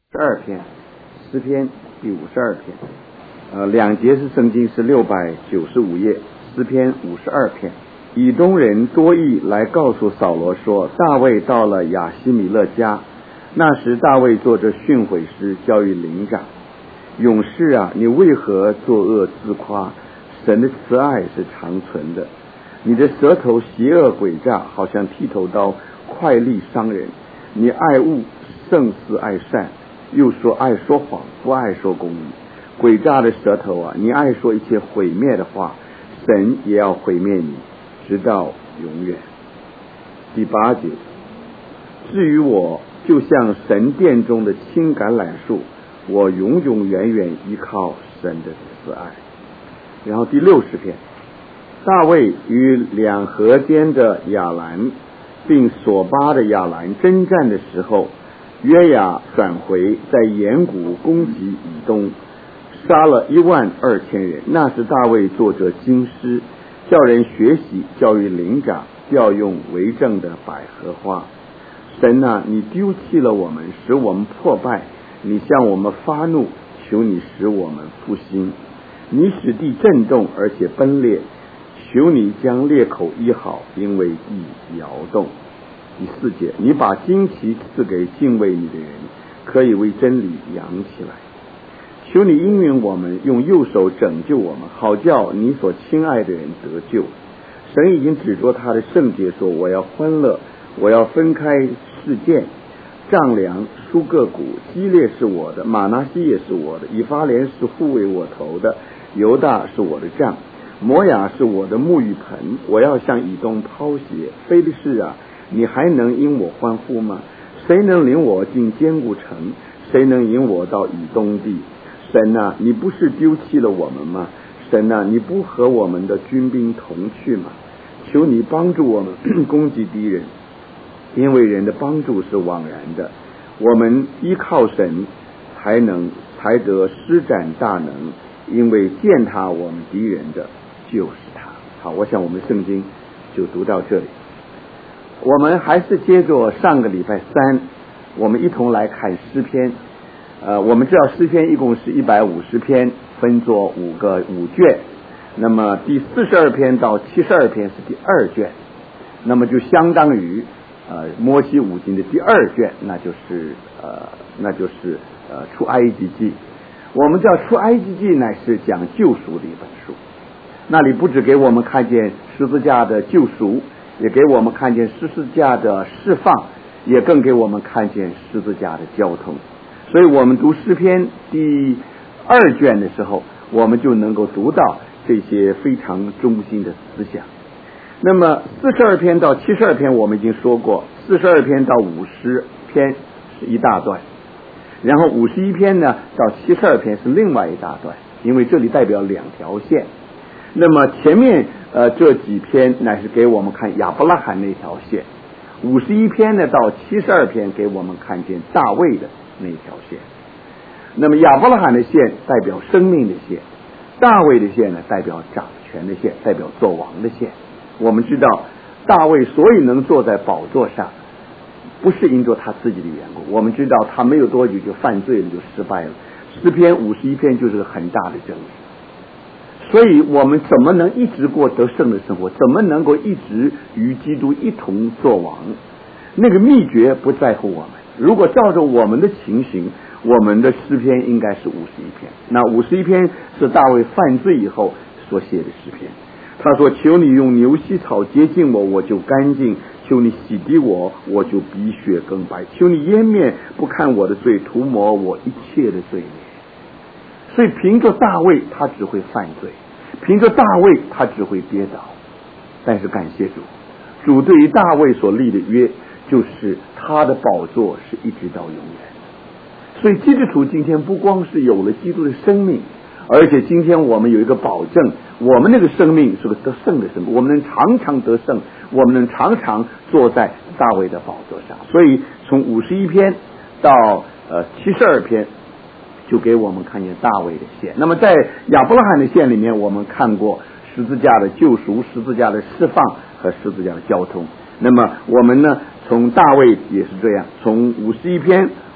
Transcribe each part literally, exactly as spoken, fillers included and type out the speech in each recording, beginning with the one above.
十二篇，诗篇第五十二篇，呃，两节是圣经是六百九十五页，诗篇五十二篇。以东人多益来告诉扫罗说，大卫到了亚希米勒家，那时大卫做着训诲师，教育灵长。勇士啊，你为何作恶自夸？神的慈爱是长存的。你的舌头邪恶诡诈，好像剃头刀，快利伤人。你爱恶胜似爱善，又说爱说谎，不爱说公义。诡诈的舌头啊，你爱说一切毁灭的话，神也要毁灭你，直到永远。第八节，至于我，就像神殿中的青橄榄树，我永永远远依靠神的慈爱。然后第六十篇，大卫与两河间的亚兰并索巴的亚兰征战的时候，约雅转回，在岩谷攻击以东，杀了一万二千人。那时大卫作着经师，叫人学习，教育灵长，调用为政的百合花。神啊，你丢弃了我们，使我们破败，你向我们发怒，求你使我们复兴。你使地震动而且崩裂，求你将裂口医好，因为地摇动。第四节，你把旌旗赐给敬畏你的人，可以为真理扬起来。求你应允我们，用右手拯救我们，好叫你所亲爱的人得救。神已经指着他的圣洁说，我要欢乐，我要分开世界，丈量疏各谷，基列是我的，马拿西也是我的，以法莲是护卫我头的，犹大是我的杖，摩亚是我的沐浴盆。我要向以东抛鞋。非利士啊，你还能因我欢呼吗？谁能领我进坚固城？谁能引我到以东地？神啊，你不是丢弃了我们吗？神啊，你不和我们的军兵同去吗？求你帮助我们攻击敌人，因为人的帮助是枉然的。我们依靠神，才能才得施展大能，因为践踏我们敌人的就是他。好，我想我们圣经就读到这里。我们还是接着上个礼拜三，我们一同来看诗篇。呃，我们知道诗篇一共是一百五十篇，分作五个五卷。那么第四十二篇到七十二篇是第二卷，那么就相当于呃摩西五经的第二卷，那就是呃那就是呃出埃及记。我们知道出埃及记乃是讲救赎的一本书，那里不只给我们看见十字架的救赎，也给我们看见十字架的释放，也更给我们看见十字架的交通。所以我们读诗篇第二卷的时候，我们就能够读到这些非常中心的思想。那么四十二篇到七十二篇我们已经说过，四十二篇到五十篇是一大段，然后五十一篇呢到七十二篇是另外一大段，因为这里代表两条线。那么前面呃这几篇乃是给我们看亚伯拉罕那条线，五十一篇呢到七十二篇给我们看见大卫的那条线。那么亚伯拉罕的线代表生命的线，大卫的线呢代表掌权的线，代表做王的线。我们知道大卫所以能坐在宝座上，不是因着他自己的缘故，我们知道他没有多久就犯罪了，就失败了。诗篇五十一篇就是个很大的争议。所以我们怎么能一直过得胜的生活？怎么能够一直与基督一同作王？那个秘诀不在乎我们。如果照着我们的情形，我们的诗篇应该是五十一篇。那五十一篇是大卫犯罪以后所写的诗篇。他说，求你用牛膝草洁净我，我就干净；求你洗涤我，我就比雪更白；求你掩面不看我的罪，涂抹我一切的罪孽。所以凭着大卫他只会犯罪，凭着大卫他只会跌倒。但是感谢主，主对于大卫所立的约，就是他的宝座是一直到永远。所以基督徒今天不光是有了基督的生命，而且今天我们有一个保证，我们那个生命是个得胜的生命，我们能常常得胜，我们能常常坐在大卫的宝座上。所以从五十一篇到呃七十二篇就给我们看见大卫的线。那么在亚伯拉罕的线里面，我们看过十字架的救赎，十字架的释放和十字架的交通。那么我们呢，从大卫也是这样，从五十一篇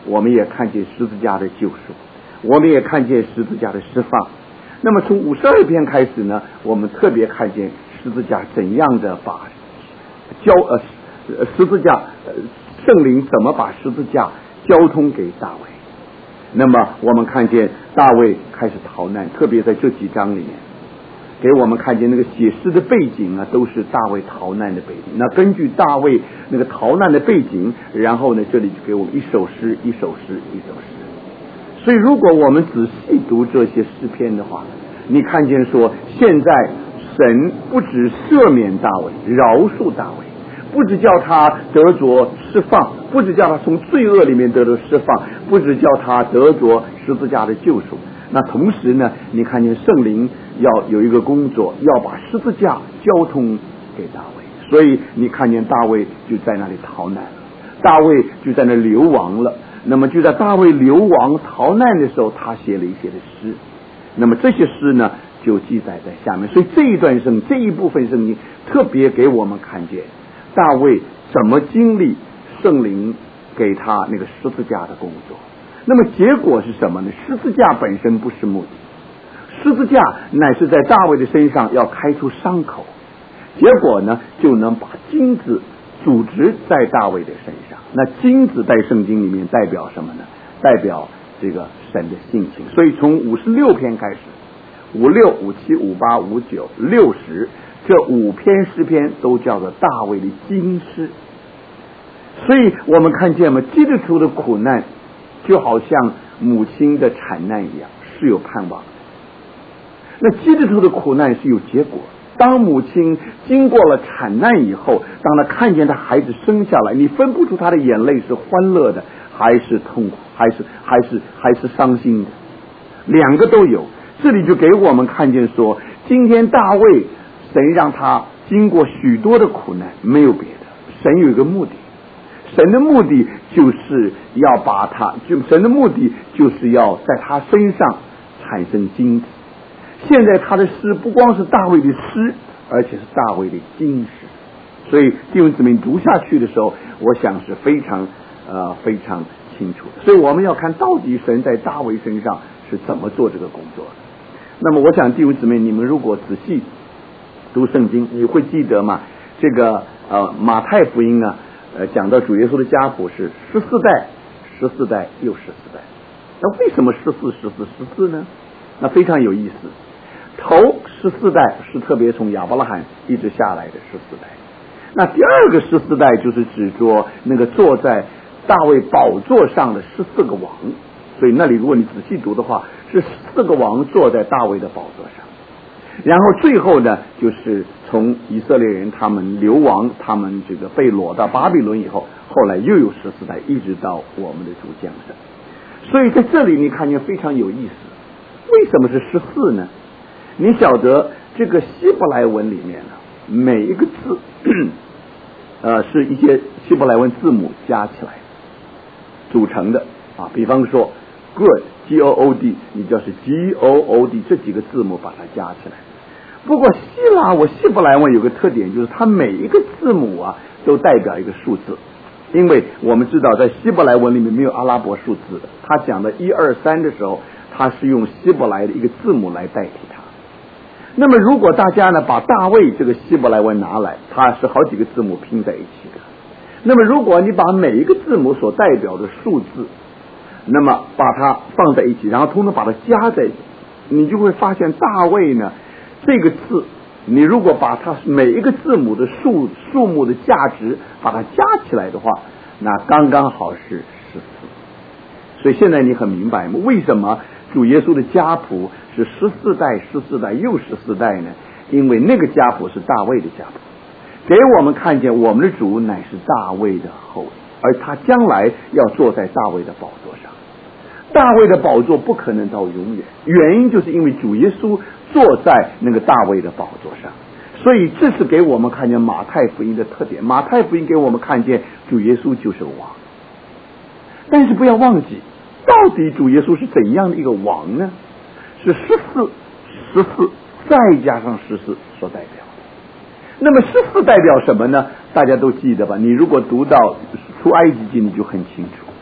我们也看见十字架的救赎，我们也看见十字架的释放。那么从五十二篇开始呢，我们特别看见十字架怎样的把交呃十字架呃圣灵怎么把十字架交通给大卫。那么我们看见大卫开始逃难，特别在这几章里面给我们看见那个写诗的背景啊，都是大卫逃难的背景。那根据大卫那个逃难的背景，然后呢这里就给我们一首诗一首诗一首诗。所以如果我们仔细读这些诗篇的话，你看见说现在神不只赦免大卫，饶恕大卫，不只叫他得着释放，不只叫他从罪恶里面得着释放，不只叫他得着十字架的救赎。那同时呢，你看见圣灵要有一个工作，要把十字架交通给大卫。所以你看见大卫就在那里逃难，大卫就在那流亡了。那么就在大卫流亡逃难的时候，他写了一些的诗。那么这些诗呢就记载在下面。所以这一段圣这一部分圣经特别给我们看见大卫怎么经历圣灵给他那个十字架的工作。那么结果是什么呢？十字架本身不是目的，十字架乃是在大卫的身上要开出伤口，结果呢就能把金子组织在大卫的身上。那金子在圣经里面代表什么呢？代表这个神的性情。所以从五十六篇开始，五六五七五八五九六十这五篇诗篇都叫做大卫的金诗。所以我们看见嘛，基督徒的苦难就好像母亲的产难一样，是有盼望的。那基督徒的苦难是有结果。当母亲经过了产难以后，当她看见她孩子生下来，你分不出她的眼泪是欢乐的还是痛苦，还是还是还是伤心的，两个都有。这里就给我们看见说，今天大卫神让他经过许多的苦难，没有别的，神有一个目的。神的目的就是要把他就神的目的就是要在他身上产生金子。现在他的诗不光是大卫的诗，而且是大卫的金诗。所以弟兄姊妹读下去的时候，我想是非常呃非常清楚的。所以我们要看到底神在大卫身上是怎么做这个工作的。那么我想弟兄姊妹，你们如果仔细读圣经，你会记得吗？这个呃马太福音呢，呃讲到主耶稣的家谱是十四代，十四代又十四代。那为什么十四十四十四呢？那非常有意思。头十四代是特别从亚伯拉罕一直下来的十四代。那第二个十四代就是指着那个坐在大卫宝座上的十四个王。所以那里如果你仔细读的话，是四个王坐在大卫的宝座上。然后最后呢，就是从以色列人他们流亡，他们这个被掳到巴比伦以后，后来又有十四代，一直到我们的主降生。所以在这里你看见非常有意思。为什么是十四呢？你晓得这个希伯来文里面呢，每一个字呃是一些希伯来文字母加起来组成的啊。比方说 good G O O D， 你就是 G O O D 这几个字母把它加起来。不过希腊我希伯来文有个特点，就是它每一个字母啊都代表一个数字。因为我们知道在希伯来文里面没有阿拉伯数字的，他讲的一二三的时候，他是用希伯来的一个字母来代替它。那么如果大家呢把大卫这个希伯来文拿来，它是好几个字母拼在一起的。那么如果你把每一个字母所代表的数字，那么把它放在一起，然后通通把它加在一起，你就会发现大卫呢这个字，你如果把它每一个字母的数数目的价值把它加起来的话，那刚刚好是十四。所以现在你很明白吗？为什么主耶稣的家谱是十四代十四代又十四代呢？因为那个家谱是大卫的家谱，给我们看见我们的主乃是大卫的后裔，而他将来要坐在大卫的宝座上。大卫的宝座不可能到永远，原因就是因为主耶稣坐在那个大卫的宝座上。所以这是给我们看见马太福音的特点。马太福音给我们看见主耶稣就是王，但是不要忘记，到底主耶稣是怎样的一个王呢？是十四十四再加上十四所代表的。那么十四代表什么呢？大家都记得吧？你如果读到出埃及记，你就很清楚。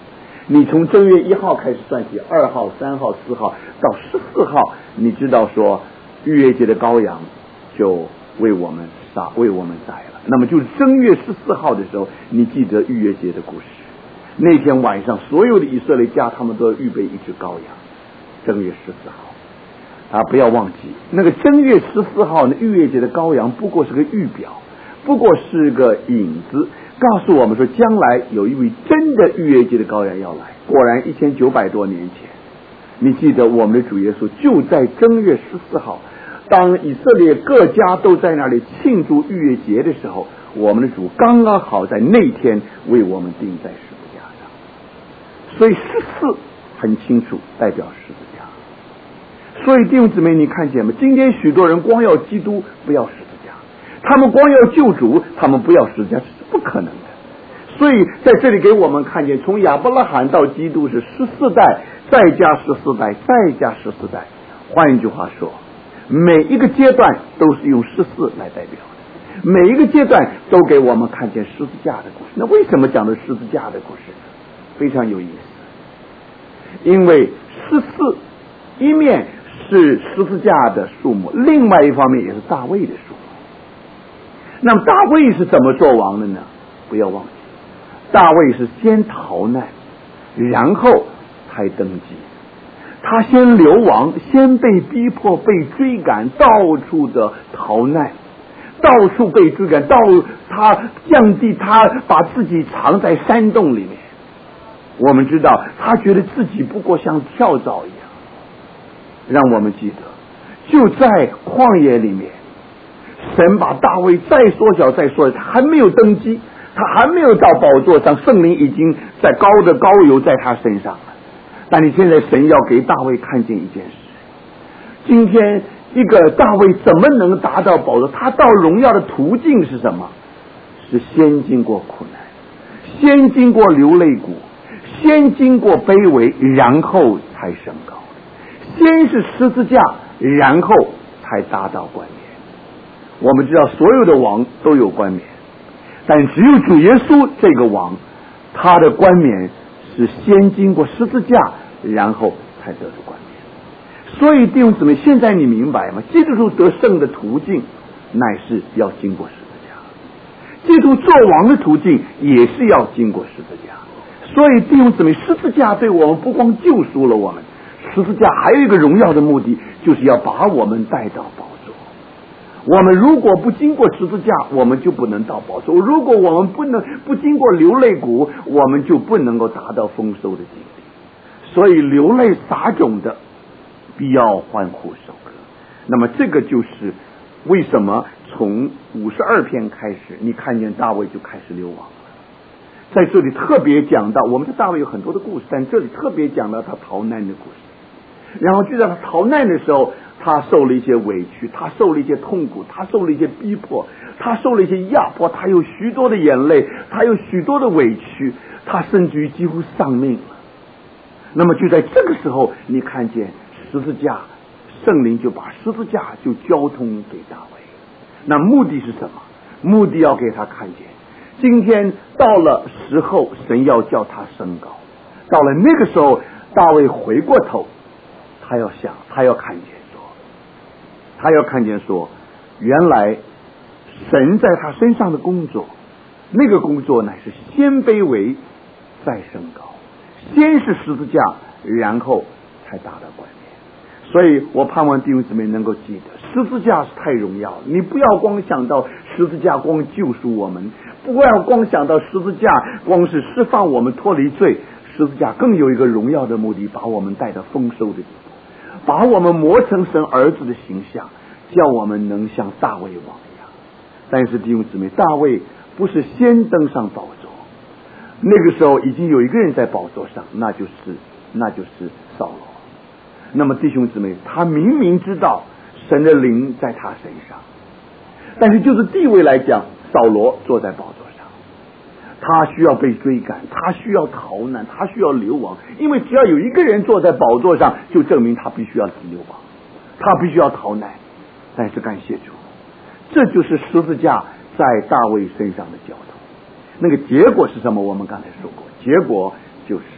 你从正月一号开始算起，二号、三号、四号到十四号，你知道说逾越节的羔羊就为我们杀，为我们宰了。那么就是正月十四号的时候，你记得逾越节的故事。那天晚上，所有的以色列家他们都要预备一只羔羊，正月十四号啊，不要忘记那个正月十四号的逾越节的羔羊，不过是个预表，不过是个影子，告诉我们说将来有一位真的逾越节的羔羊要来。果然一千九百多年前，你记得我们的主耶稣就在正月十四号，当以色列各家都在那里庆祝逾越节的时候，我们的主刚刚好在那天为我们钉在十字架上。所以十四很清楚代表十字架。所以弟兄姊妹，你看见吗？今天许多人光要基督不要十字架，他们光要救主，他们不要十字架，这是不可能的。所以在这里给我们看见，从亚伯拉罕到基督是十四代，再加十四代，再加十四代。换一句话说，每一个阶段都是用十四来代表的，每一个阶段都给我们看见十字架的故事。那为什么讲的十字架的故事非常有意思？因为十四一面是十字架的数目，另外一方面也是大卫的数目。那么大卫是怎么做王的呢？不要忘记，大卫是先逃难，然后才登基。他先流亡，先被逼迫，被追赶，到处的逃难，到处被追赶，到他降地，他把自己藏在山洞里面。我们知道他觉得自己不过像跳蚤一样。让我们记得，就在旷野里面，神把大卫再缩小再缩小，他还没有登基，他还没有到宝座上，圣灵已经在高的高油在他身上了。但你现在神要给大卫看见一件事，今天一个大卫怎么能达到宝座？他到荣耀的途径是什么？是先经过苦难，先经过流泪谷，先经过卑微，然后才升高。先是十字架，然后才达到冠冕。我们知道所有的王都有冠冕，但只有主耶稣这个王，他的冠冕是先经过十字架，然后才得到冠冕。所以弟兄姊妹，现在你明白吗？基督徒得胜的途径乃是要经过十字架，基督做王的途径也是要经过十字架。所以弟兄姊妹，十字架对我们不光救赎了我们，十字架还有一个荣耀的目的，就是要把我们带到宝座。我们如果不经过十字架，我们就不能到宝座；如果我们不能不经过流泪谷，我们就不能够达到丰收的境地。所以流泪撒种的必要欢呼收割。那么这个就是为什么从五十二篇开始，你看见大卫就开始流亡了。在这里特别讲到，我们的大卫有很多的故事，但这里特别讲到他逃难的故事。然后就在他逃难的时候，他受了一些委屈，他受了一些痛苦，他受了一些逼迫，他受了一些压迫，他有许多的眼泪，他有许多的委屈，他甚至于几乎丧命了。那么就在这个时候，你看见十字架，圣灵就把十字架就交通给大卫。那目的是什么？目的要给他看见，今天到了时候，神要叫他升高。到了那个时候，大卫回过头，他要想，他要看见说，他要看见说，原来神在他身上的工作，那个工作乃是先卑微，再升高，先是十字架，然后才达到冠冕。所以我盼望弟兄姊妹能够记得，十字架是太荣耀了。你不要光想到十字架光救赎我们，不要光想到十字架光是释放我们脱离罪，十字架更有一个荣耀的目的，把我们带到丰收的地步，把我们磨成神儿子的形象，叫我们能像大卫王一样。但是弟兄姊妹，大卫不是先登上宝座，那个时候已经有一个人在宝座上，那就是那就是扫罗。那么弟兄姊妹，他明明知道神的灵在他身上，但是就是地位来讲，扫罗坐在宝座上，他需要被追赶，他需要逃难，他需要流亡，因为只要有一个人坐在宝座上，就证明他必须要流亡，他必须要逃难。但是感谢主，这就是十字架在大卫身上的交通。那个结果是什么？我们刚才说过，结果就是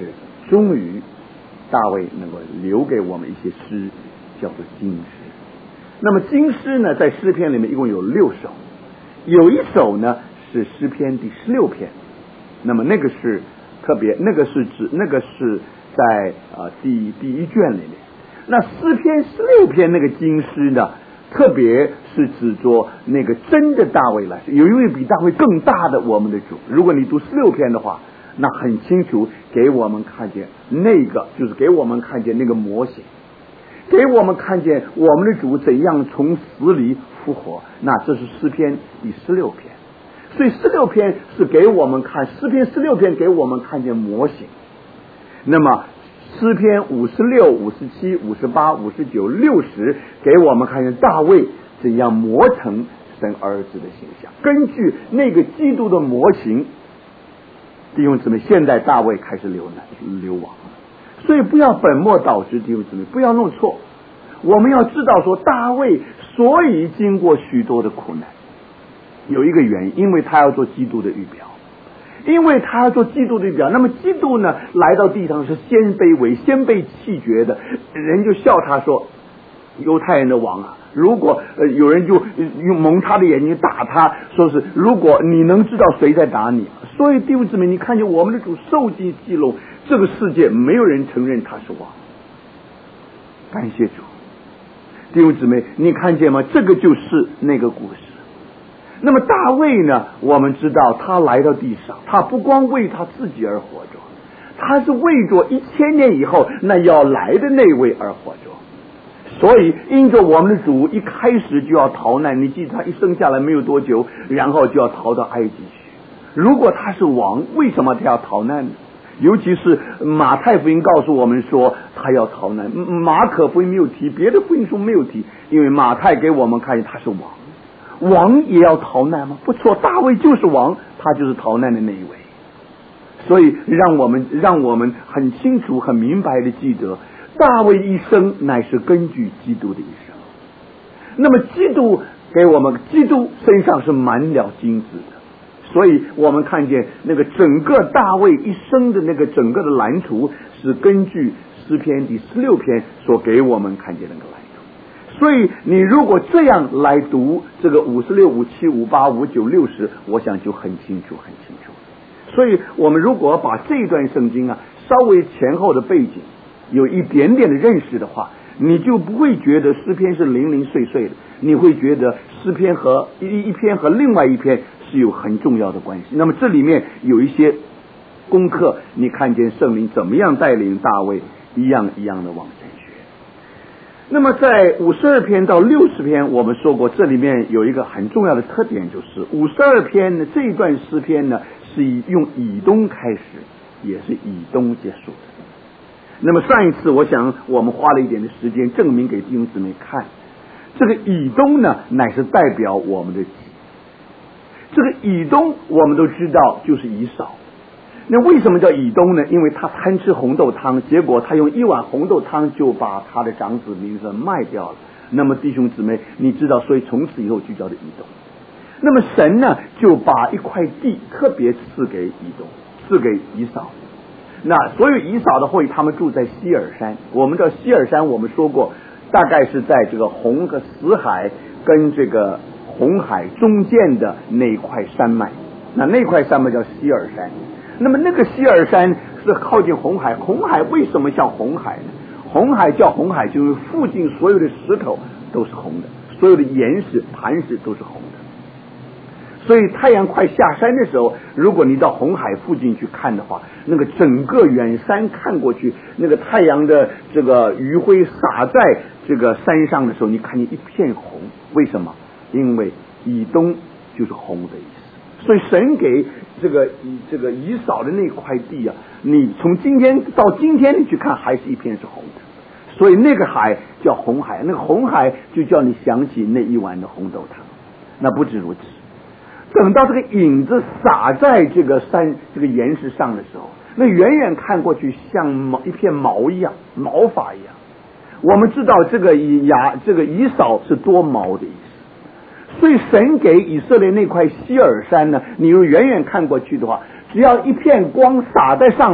终于大卫能够留给我们一些诗，叫做经诗。那么经诗呢，在诗篇里面一共有六首，有一首呢是诗篇第十六篇，那么那个是特别，那个是指那个是在呃第第一卷里面。那诗篇十六篇那个经诗呢，特别是指着那个真的大卫来说，有一位比大卫更大的我们的主。如果你读十六篇的话，那很清楚给我们看见那个，就是给我们看见那个模型，给我们看见我们的主怎样从死里复活。那这是诗篇第十六篇，所以十六篇是给我们看，诗篇十六篇给我们看见模型。那么诗篇五十六、五十七、五十八、五十九、六十给我们看见大卫怎样磨成神儿子的形象。根据那个基督的模型，弟兄姊妹，现在大卫开始流难流亡，所以不要本末倒置，弟兄姊妹，不要弄错。我们要知道说，大卫所以经过许多的苦难，有一个原因，因为他要做基督的预表。因为他要做基督的预表，那么基督呢来到地上是先卑微、先被弃绝的，人就笑他说，犹太人的王啊，如果、呃、有人就用蒙他的眼睛打他，说是如果你能知道谁在打你。所以弟兄姊妹，你看见我们的主受尽击弄，这个世界没有人承认他是王。感谢主。弟兄姊妹，你看见吗？这个就是那个故事。那么大卫呢，我们知道他来到地上，他不光为他自己而活着，他是为着一千年以后那要来的那位而活着。所以因着我们的主一开始就要逃难，你记得他一生下来没有多久，然后就要逃到埃及去。如果他是王，为什么他要逃难呢？尤其是马太福音告诉我们说他要逃难，马可福音没有提，别的福音书没有提，因为马太给我们看见他是王。王也要逃难吗？不错，大卫就是王，他就是逃难的那一位。所以让我们让我们很清楚很明白的记得，大卫一生乃是根据基督的一生。那么基督给我们，基督身上是满了金子的，所以我们看见那个整个大卫一生的那个整个的蓝图是根据诗篇第十六篇所给我们看见那个蓝图。所以你如果这样来读这个五十六、五七、五八、五九、六十，我想就很清楚很清楚。所以我们如果把这一段圣经啊稍微前后的背景有一点点的认识的话，你就不会觉得诗篇是零零碎碎的，你会觉得诗篇和一一篇和另外一篇是有很重要的关系。那么这里面有一些功课，你看见圣灵怎么样带领大卫一样一样的往前学。那么在五十二篇到六十篇，我们说过这里面有一个很重要的特点，就是五十二篇呢这一段诗篇呢是以用以东开始，也是以东结束的。那么上一次我想我们花了一点的时间证明给弟兄姊妹看，这个以东呢乃是代表我们的己。这个以东我们都知道就是以扫。那为什么叫以东呢？因为他贪吃红豆汤，结果他用一碗红豆汤就把他的长子名声卖掉了。那么弟兄姊妹你知道，所以从此以后就叫做以东。那么神呢就把一块地特别赐给以东，赐给以扫。那所有以扫的后裔他们住在希尔山，我们知道希尔山我们说过大概是在这个红和死海跟这个红海中间的那块山脉，那那块山脉叫希尔山。那么那个希尔山是靠近红海，红海为什么像红海呢？红海叫红海就是附近所有的石头都是红的，所有的岩石磐石都是红的。所以太阳快下山的时候，如果你到红海附近去看的话，那个整个远山看过去，那个太阳的这个余晖洒在这个山上的时候，你看见一片红。为什么？因为以东就是红的意思。所以神给这个以这个以扫的那块地啊，你从今天到今天你去看，还是一片是红的。所以那个海叫红海，那个红海就叫你想起那一碗的红豆汤。那不止如此，等到这个影子洒在这个山这个岩石上的时候，那远远看过去像毛一片毛一样，毛发一样。我们知道这个以亚这个以扫是多毛的意思。所以神给以色列那块希尔山呢，你用远远看过去的话，只要一片光洒在上面，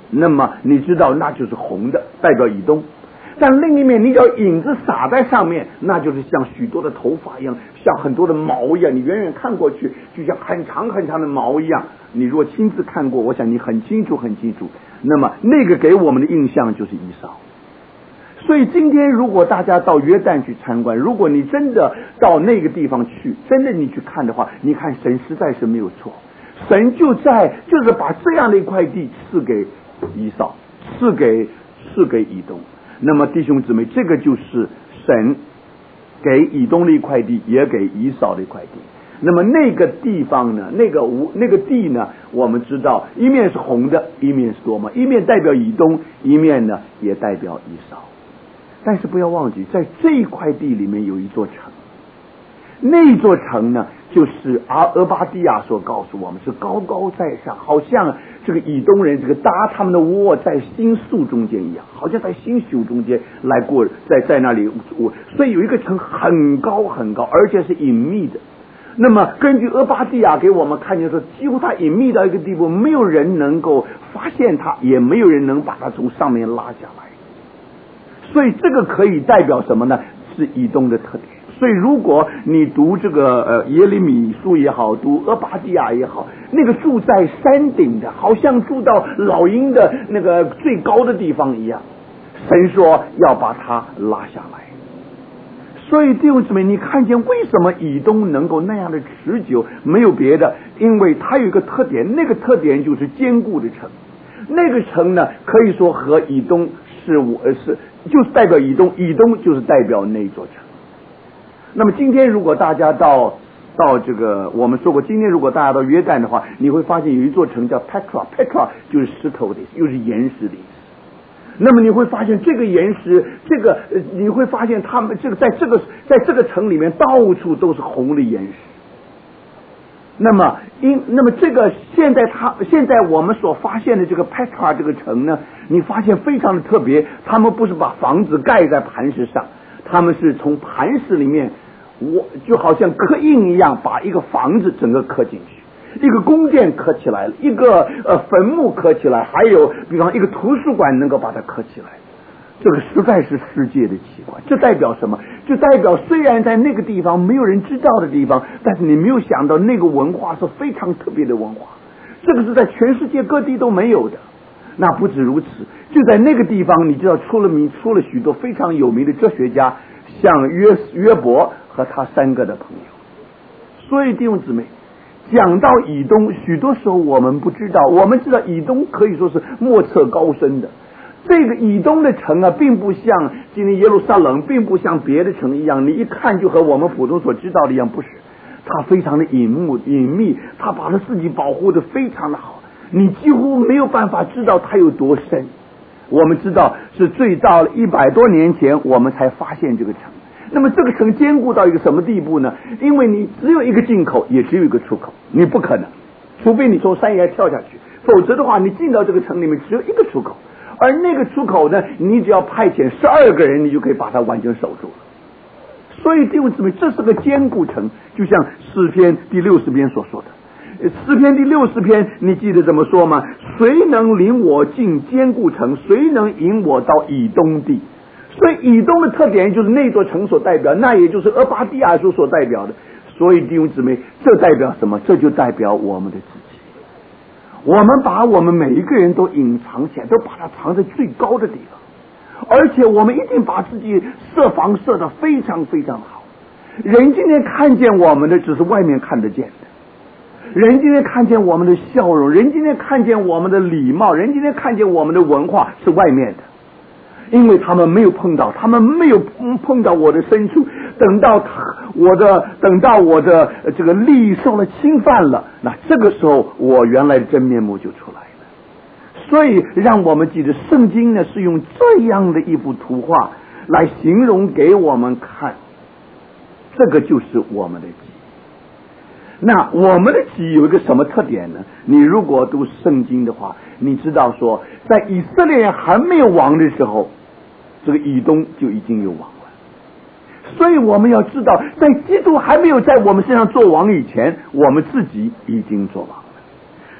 那么你知道那就是红的，代表以东。但另一面，你只要影子洒在上面，那就是像许多的头发一样，像很多的毛一样，你远远看过去就像很长很长的毛一样。你如果亲自看过，我想你很清楚很清楚，那么那个给我们的印象就是以扫。所以今天如果大家到约旦去参观，如果你真的到那个地方去，真的你去看的话，你看神实在是没有错，神就在就是把这样的一块地赐给以扫，赐给赐给以东。那么弟兄姊妹，这个就是神给以东的一块地，也给以扫的一块地。那么那个地方呢，那个无那个地呢，我们知道一面是红的，一面是多么，一面代表以东，一面呢也代表以扫。但是不要忘记，在这一块地里面有一座城，那座城呢，就是阿俄巴底亚所告诉我们，是高高在上，好像这个以东人这个搭他们的窝在新宿中间一样，好像在新宿中间来过，在在那里，所以有一个城很高很高，而且是隐秘的。那么根据俄巴底亚给我们看见说，几乎它隐秘到一个地步，没有人能够发现它，也没有人能把它从上面拉下来。所以这个可以代表什么呢？是以东的特点。所以如果你读这个呃耶利米书也好，读俄巴底亚也好，那个住在山顶的，好像住到老鹰的那个最高的地方一样，神说要把它拉下来。所以弟兄姊妹，你看见为什么以东能够那样的持久？没有别的，因为它有一个特点，那个特点就是坚固的城。那个城呢，可以说和以东是我是就是代表以东，以东就是代表那座城。那么今天如果大家到到这个，我们说过，今天如果大家到约旦的话，你会发现有一座城叫 Petra，Petra 就是石头的，又是岩石的。那么你会发现这个岩石，这个你会发现他们这个在这个在这个城里面到处都是红的岩石。那么因那么这个现在他现在我们所发现的这个 Petra 这个城呢，你发现非常的特别，他们不是把房子盖在磐石上，他们是从磐石里面，我就好像刻印一样，把一个房子整个刻进去，一个宫殿刻起来了，一个呃坟墓刻起来，还有比方一个图书馆能够把它刻起来。这个实在是世界的奇观。这代表什么？就代表虽然在那个地方没有人知道的地方，但是你没有想到那个文化是非常特别的文化，这个是在全世界各地都没有的。那不止如此，就在那个地方，你知道出了名出了许多非常有名的哲学家，像约约伯和他三个的朋友。所以弟兄姊妹，讲到以东，许多时候我们不知道，我们知道以东可以说是莫测高深的。这个以东的城啊，并不像今天耶路撒冷，并不像别的城一样，你一看就和我们普通所知道的一样，不是。它非常的隐秘隐秘，它把它自己保护的非常的好，你几乎没有办法知道它有多深。我们知道是最到了一百多年前，我们才发现这个城。那么这个城坚固到一个什么地步呢？因为你只有一个进口，也只有一个出口，你不可能，除非你从山崖跳下去，否则的话，你进到这个城里面只有一个出口。而那个出口呢，你只要派遣十二个人，你就可以把它完全守住了。所以弟兄姊妹，这是个坚固城，就像诗篇第六十篇所说的。诗篇第六十篇，你记得怎么说吗？谁能领我进坚固城？谁能引我到以东地？所以以东的特点就是那座城所代表，那也就是俄巴底亚书所代表的。所以弟兄姊妹，这代表什么？这就代表我们的自己。我们把我们每一个人都隐藏起来，都把它藏在最高的地方，而且我们一定把自己设防设得非常非常好。人今天看见我们的只是外面看得见的，人今天看见我们的笑容，人今天看见我们的礼貌，人今天看见我们的文化是外面的，因为他们没有碰到，他们没有碰到我的深处。等到我的等到我的这个利益受了侵犯了，那这个时候我原来的真面目就出来了。所以让我们记得，圣经呢是用这样的一幅图画来形容给我们看，这个就是我们的己。那我们的己有一个什么特点呢？你如果读圣经的话，你知道说，在以色列人还没有亡的时候，这个以东就已经有王了。所以我们要知道，在基督还没有在我们身上做王以前，我们自己已经做王了。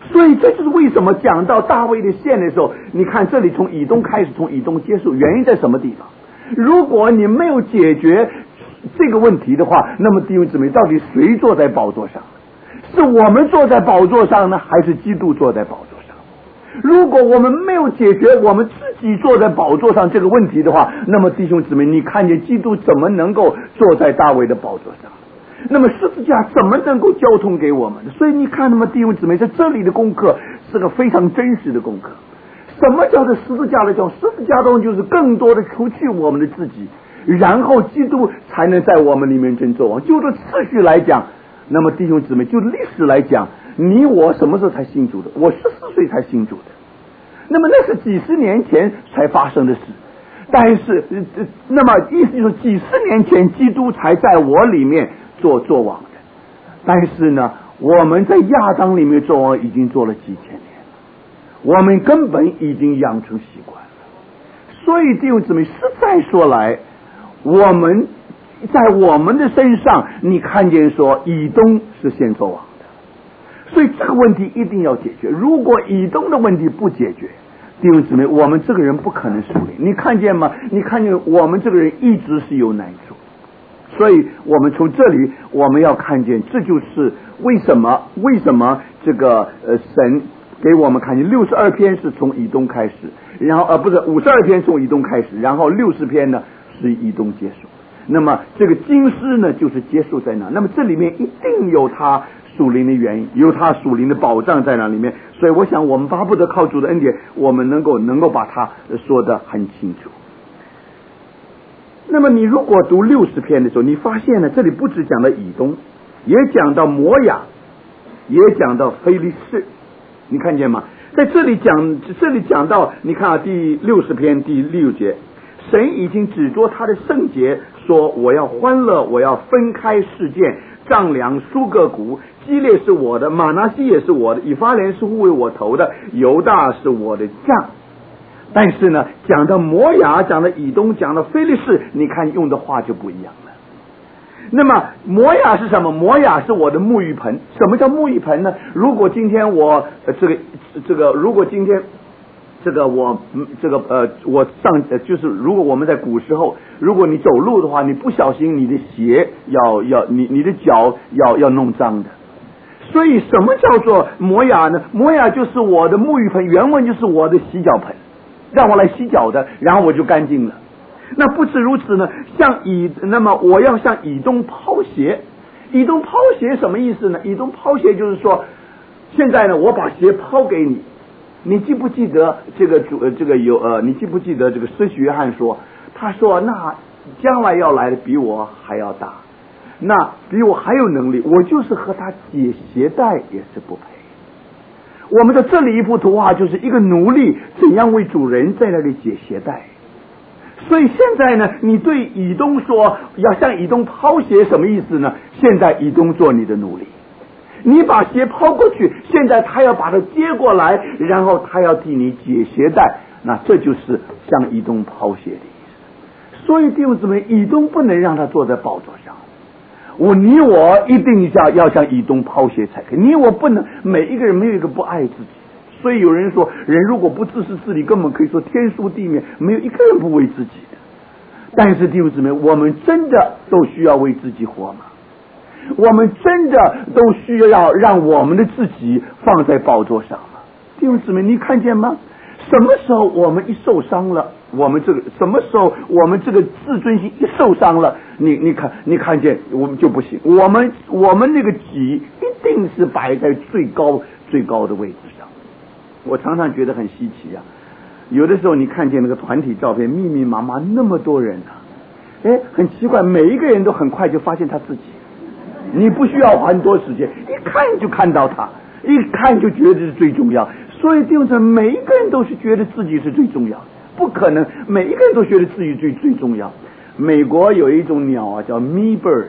所以这就是为什么讲到大卫的线的时候，你看这里从以东开始，从以东结束，原因在什么地方？如果你没有解决这个问题的话，那么弟兄姊妹，到底谁坐在宝座上？是我们坐在宝座上呢，还是基督坐在宝座上？如果我们没有解决我们自己坐在宝座上这个问题的话，那么弟兄姊妹，你看见基督怎么能够坐在大卫的宝座上？那么十字架怎么能够交通给我们？所以你看，那么弟兄姊妹，在这里的功课是个非常真实的功课。什么叫做十字架的叫十字架中，就是更多的除去我们的自己，然后基督才能在我们里面真作王。就这次序来讲，那么弟兄姊妹，就历史来讲，你我什么时候才信主的？我十四岁才信主的，那么那是几十年前才发生的事。但是那么意思就是几十年前基督才在我里面做做王的，但是呢，我们在亚当里面做王已经做了几千年，我们根本已经养成习惯了。所以弟兄姊妹，实在说来，我们在我们的身上，你看见说以东是先做王的，所以这个问题一定要解决。如果以东的问题不解决，弟兄姊妹，我们这个人不可能属灵。你看见吗？你看见我们这个人一直是有难处。所以我们从这里我们要看见，这就是为什么为什么这个呃神给我们看见六十二篇是从以东开始，然后呃不是五十二篇从以东开始，然后六十篇呢是以东结束。那么这个经师呢就是结束在哪？那么这里面一定有他属灵的原因，有他属灵的保障在那里面。所以我想我们巴不得靠主的恩典，我们能够能够把它说得很清楚。那么你如果读六十篇的时候，你发现呢，这里不只讲到以东，也讲到摩亚，也讲到非利士，你看见吗？在这里讲，这里讲到，你看啊，第六十篇第六节，神已经指着他的圣洁说：“我要欢乐，我要分开事件，丈量苏各谷，基列是我的，马拿西也是我的，以法莲是护卫我头的，犹大是我的将。”但是呢，讲到摩亚，讲到以东，讲到非利士，你看用的话就不一样了。那么摩亚是什么？摩亚是我的沐浴盆。什么叫沐浴盆呢？如果今天我、呃、这个这个，如果今天这个我这个呃我上呃就是如果我们在古时候，如果你走路的话，你不小心你的鞋要要你你的脚要要弄脏的。所以什么叫做摩亚呢？摩亚就是我的沐浴盆，原文就是我的洗脚盆。让我来洗脚的，然后我就干净了。那不止如此呢，像以那么我要向以东抛鞋。以东抛鞋什么意思呢？以东抛鞋就是说，现在呢，我把鞋抛给你，你记不记得这个主呃这个有呃，你记不记得这个施洗约翰说，他说那将来要来的比我还要大，那比我还有能力，我就是和他解鞋带也是不配。我们的这里一幅图画就是一个奴隶怎样为主人在那里解鞋带。所以现在呢，你对以东说要向以东抛鞋，什么意思呢？现在以东做你的奴隶，你把鞋抛过去，现在他要把它接过来，然后他要替你解鞋带，那这就是向以东抛鞋的意思。所以弟兄姊妹，以东不能让他坐在宝座上，我你我一定要要向以东抛鞋才可以。你我不能，每一个人没有一个不爱自己。所以有人说，人如果不自私自利，根本可以说天诛地灭，没有一个人不为自己的。但是弟兄姊妹，我们真的都需要为自己活吗？我们真的都需要让我们的自己放在宝座上吗？弟兄姊妹，你看见吗？什么时候我们一受伤了，我们这个什么时候我们这个自尊心一受伤了，你你看你看见我们就不行。我们我们那个己一定是摆在最高最高的位置上。我常常觉得很稀奇啊，有的时候你看见那个团体照片，密密麻麻那么多人啊，哎，很奇怪，每一个人都很快就发现他自己，你不需要花很多时间，一看就看到他，一看就觉得是最重要。所以弟兄姊妹，每一个人都是觉得自己是最重要的，不可能每一个人都觉得自己最最重要。美国有一种鸟啊，叫 me bird，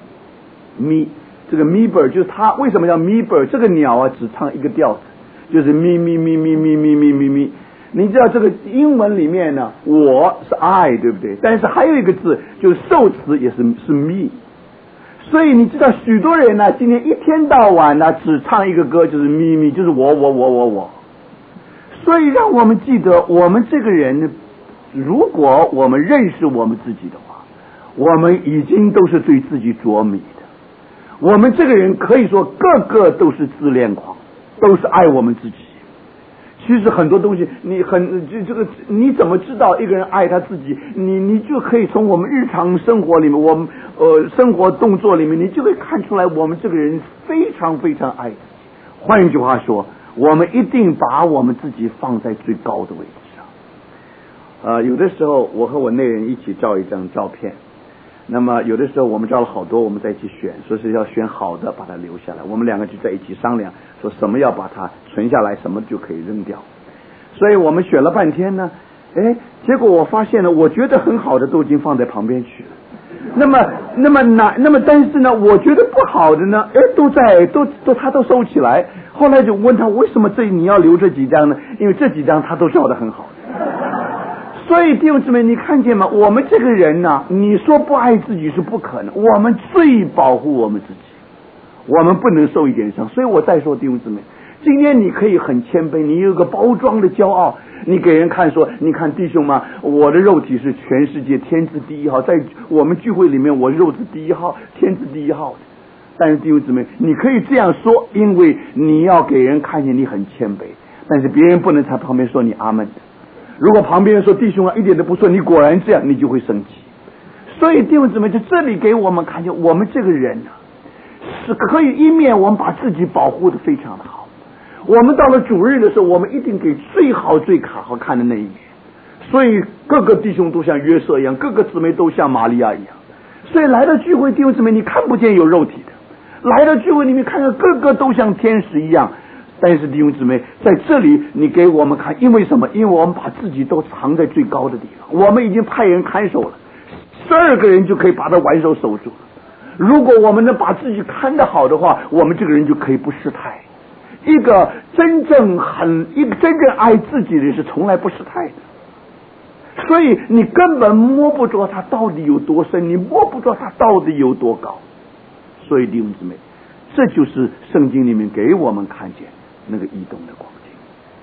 me 这个 me bird 就是它为什么叫 me bird？ 这个鸟啊只唱一个调子，就是咪咪咪咪咪咪咪咪咪。你知道这个英文里面呢，我是 I 对不对？但是还有一个字就是受词也是是 me。 所以你知道许多人呢、啊，今天一天到晚呢、啊，只唱一个歌，就是咪咪，就是我我我我我。所以让我们记得，我们这个人呢，如果我们认识我们自己的话，我们已经都是对自己着迷的。我们这个人可以说个个都是自恋狂，都是爱我们自己。其实很多东西，你很这这个，你怎么知道一个人爱他自己？你你就可以从我们日常生活里面，我们呃生活动作里面，你就会看出来，我们这个人非常非常爱自己。换一句话说，我们一定把我们自己放在最高的位置上。呃，有的时候我和我内人一起照一张照片，那么有的时候我们照了好多，我们在一起选，说是要选好的把它留下来。我们两个就在一起商量，说什么要把它存下来，什么就可以扔掉。所以我们选了半天呢，哎，结果我发现呢，我觉得很好的都已经放在旁边去了。那么，那么哪，那么但是呢，我觉得不好的呢，哎，都在都都他都收起来。后来就问他为什么这你要留这几张呢？因为这几张他都照得很好。所以弟兄姊妹，你看见吗？我们这个人呢、啊，你说不爱自己是不可能。我们最保护我们自己，我们不能受一点伤。所以我再说，弟兄姊妹，今天你可以很谦卑，你有个包装的骄傲，你给人看说，你看弟兄们，我的肉体是全世界天字第一号，在我们聚会里面，我肉是第一号，天字第一号的。但是弟兄姊妹，你可以这样说，因为你要给人看见你很谦卑，但是别人不能在旁边说你阿门的。如果旁边人说弟兄啊一点都不错，你果然这样，你就会生气。所以弟兄姊妹，就这里给我们看见，我们这个人呢、啊，是可以一面我们把自己保护的非常的好，我们到了主日的时候，我们一定给最好最好看的那一面。所以各个弟兄都像约瑟一样，各个姊妹都像玛利亚一样。所以来到聚会，弟兄姊妹，你看不见有肉体的，来到聚会里面看看个个都像天使一样。但是弟兄姊妹，在这里你给我们看，因为什么？因为我们把自己都藏在最高的地方，我们已经派人看守了，十二个人就可以把他完手守住。如果我们能把自己看得好的话，我们这个人就可以不失态。一个真正很一个真正爱自己的人是从来不失态的，所以你根本摸不着他到底有多深，你摸不着他到底有多高。所以弟兄姊妹，这就是圣经里面给我们看见那个以东的光景。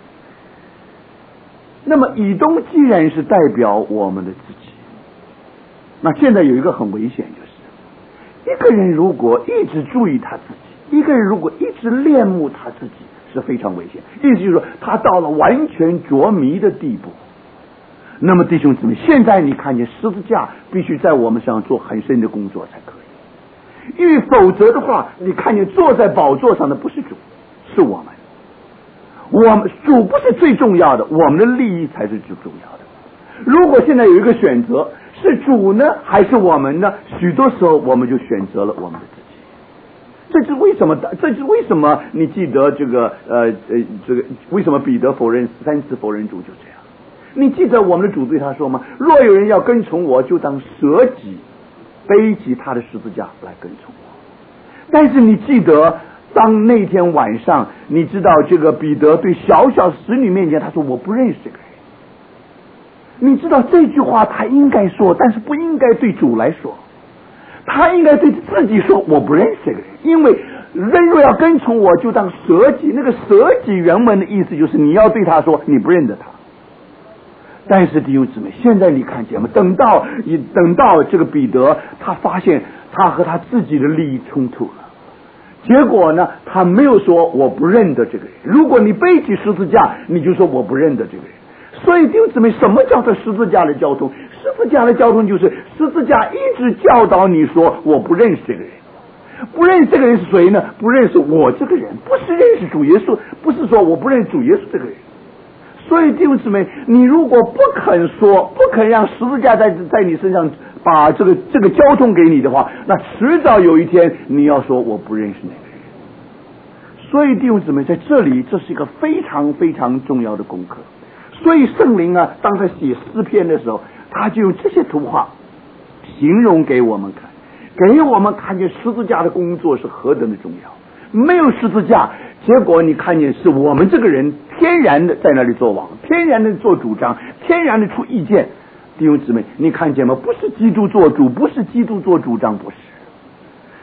那么以东既然是代表我们的自己，那现在有一个很危险，就是一个人如果一直注意他自己，一个人如果一直恋慕他自己，是非常危险。意思就是说，他到了完全着迷的地步。那么弟兄姊妹，现在你看见十字架必须在我们身上做很深的工作才可以，因为否则的话，你看见坐在宝座上的不是主，是我们。我们主不是最重要的，我们的利益才是最重要的。如果现在有一个选择，是主呢还是我们呢？许多时候我们就选择了我们的自己。这是为什么？这是为什么？你记得这个呃呃这个为什么彼得否认三次否认主就这样？你记得我们的主对他说吗？若有人要跟从我，就当舍己，背起他的十字架来跟从我。但是你记得，当那天晚上，你知道这个彼得对小小使女面前，他说我不认识这个人。你知道这句话他应该说，但是不应该对主来说，他应该对自己说我不认识这个人。因为人若要跟从我，就当舍己。那个舍己原文的意思就是你要对他说你不认得他。但是弟兄姊妹，现在你看见吗？等到等到这个彼得，他发现他和他自己的利益冲突了。结果呢，他没有说我不认得这个人。如果你背起十字架，你就说我不认得这个人。所以弟兄姊妹，什么叫做十字架的交通？十字架的交通就是十字架一直教导你说我不认识这个人。不认识这个人是谁呢？不认识我这个人，不是认识主耶稣，不是说我不认识主耶稣这个人。所以弟兄姊妹，你如果不肯说，不肯让十字架在在你身上把这个这个交通给你的话，那迟早有一天你要说我不认识那个人。所以弟兄姊妹，在这里这是一个非常非常重要的功课。所以圣灵啊，当他写诗篇的时候，他就用这些图画形容给我们看，给我们看见十字架的工作是何等的重要。没有十字架，结果你看见是我们这个人天然的在那里做王，天然的做主张，天然的出意见。弟兄姊妹，你看见吗？不是基督做主，不是基督做主张，不是。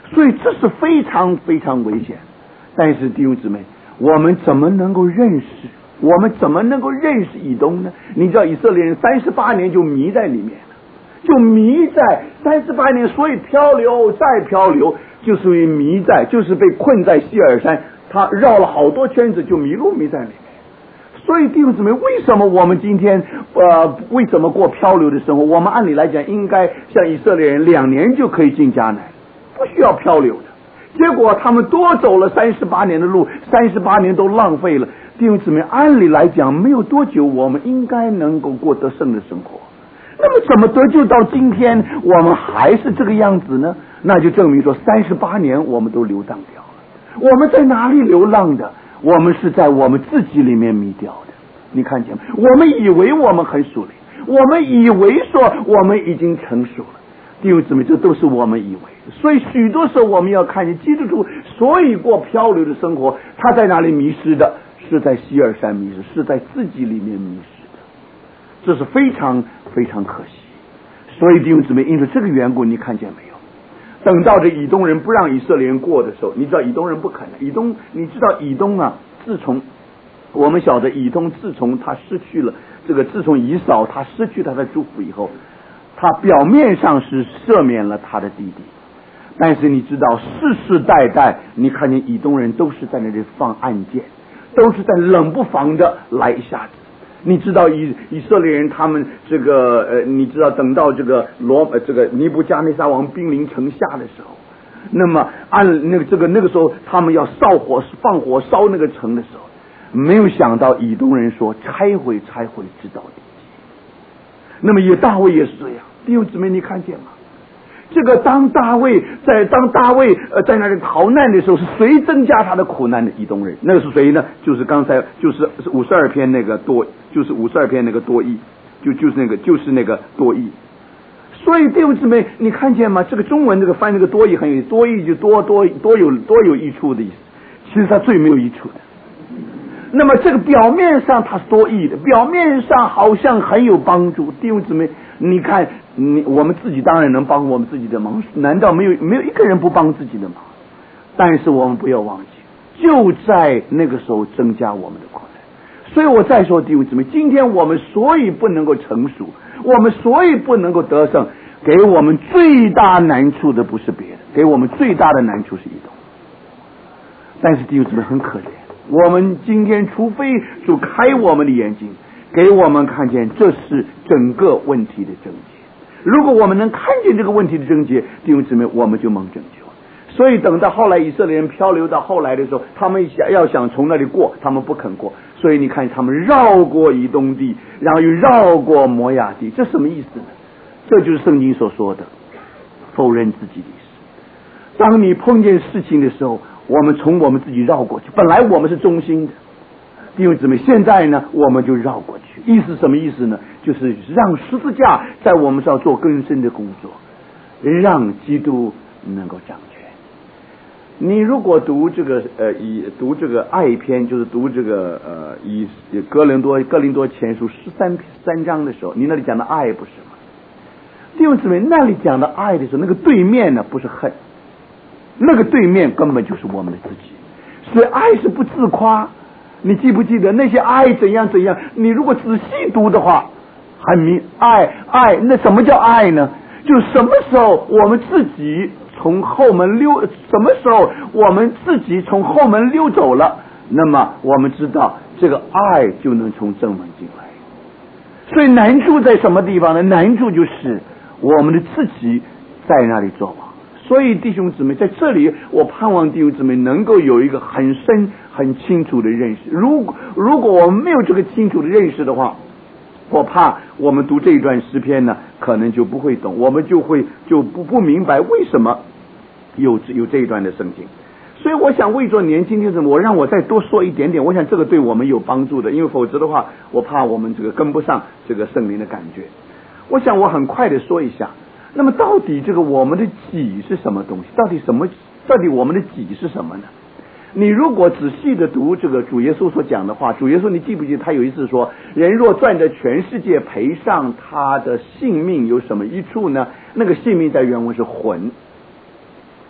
所以这是非常非常危险。但是弟兄姊妹，我们怎么能够认识？我们怎么能够认识以东呢？你知道以色列人三十八年就迷在里面了，就迷在三十八年，所以漂流再漂流，就属于迷在，就是被困在西尔山，他绕了好多圈子就迷路迷在里面。所以弟兄姊妹，为什么我们今天呃为什么过漂流的生活？我们按理来讲应该像以色列人两年就可以进迦南，不需要漂流的。结果他们多走了三十八年的路，三十八年都浪费了。弟兄姊妹，按理来讲没有多久我们应该能够过得胜的生活，那么怎么得救到今天我们还是这个样子呢？那就证明说三十八年我们都流荡掉了。我们在哪里流浪的？我们是在我们自己里面迷掉的。你看见吗？我们以为我们很属灵，我们以为说我们已经成熟了。弟兄姊妹，这都是我们以为的。所以许多时候我们要看见基督徒所以过漂流的生活，他在哪里迷失的？是在西尔山迷失，是在自己里面迷失的，这是非常非常可惜。所以弟兄姊妹，因为这个缘故，你看见没有？等到这以东人不让以色列人过的时候，你知道以东人不肯的。以东，你知道以东啊，自从我们晓得以东自从他失去了这个，自从以扫他失去他的祝福以后，他表面上是赦免了他的弟弟，但是你知道世世代代，你看见以东人都是在那里放暗箭，都是在冷不防的来一下子。你知道以以色列人他们这个呃，你知道等到这个罗呃这个尼布加内撒王兵临城下的时候，那么按那个这个那个时候他们要烧火放火烧那个城的时候，没有想到以东人说拆毁拆毁直到地极。那么也大卫也是这样。弟兄姊妹，你看见吗？这个当大卫在当大卫呃在那里逃难的时候，是谁增加他的苦难的？以东人。那个是谁呢？就是刚才就是五十二篇那个多，就是五十二篇那个多益，就就是那个就是那个多益。所以弟兄姊妹，你看见吗？这个中文这个翻这个多益很有意思，多益就多多多有多有益处的意思，其实它最没有益处的。那么这个表面上它是多益的，表面上好像很有帮助。弟兄姊妹，你看你我们自己当然能帮我们自己的忙，难道没有没有一个人不帮自己的忙？但是我们不要忘记，就在那个时候增加我们的苦难。所以我再说弟兄姊妹，今天我们所以不能够成熟，我们所以不能够得胜，给我们最大难处的不是别的，给我们最大的难处是一种。但是弟兄姊妹很可怜，我们今天除非就开我们的眼睛，给我们看见这是整个问题的症结。如果我们能看见这个问题的症结，弟兄姊妹，我们就蒙拯救。所以等到后来以色列人漂流到后来的时候，他们想要想从那里过，他们不肯过。所以你看他们绕过以东地，然后又绕过摩亚地，这什么意思呢？这就是圣经所说的否认自己的意思。当你碰见事情的时候，我们从我们自己绕过去，本来我们是中心的，弟兄姊妹，现在呢我们就绕过去。意思什么意思呢？就是让十字架在我们身上做更深的工作，让基督能够掌权。你如果读这个呃以读这个爱篇，就是读这个呃以哥林多哥林多前书十三三章的时候，你那里讲的爱不是吗？弟兄姊妹，那里讲的爱的时候，那个对面呢不是恨，那个对面根本就是我们的自己。所以爱是不自夸。你记不记得那些爱怎样怎样？你如果仔细读的话，很明爱爱那什么叫爱呢？就是什么时候我们自己从后门溜，什么时候我们自己从后门溜走了，那么我们知道这个爱就能从正门进来。所以难处在什么地方呢？难处就是我们的自己在那里作王。所以弟兄姊妹，在这里我盼望弟兄姊妹能够有一个很深很清楚的认识。如果如果我们没有这个清楚的认识的话，我怕我们读这一段诗篇呢，可能就不会懂，我们就会就不不明白为什么有有这一段的圣经。所以我想为做年轻人，我让我再多说一点点，我想这个对我们有帮助的，因为否则的话，我怕我们这个跟不上这个圣灵的感觉。我想我很快的说一下。那么到底这个我们的己是什么东西？到底什么？到底我们的己是什么呢？你如果仔细的读这个主耶稣所讲的话，主耶稣你记不记得他有一次说，人若赚得全世界赔上他的性命有什么益处呢？那个性命在原文是魂。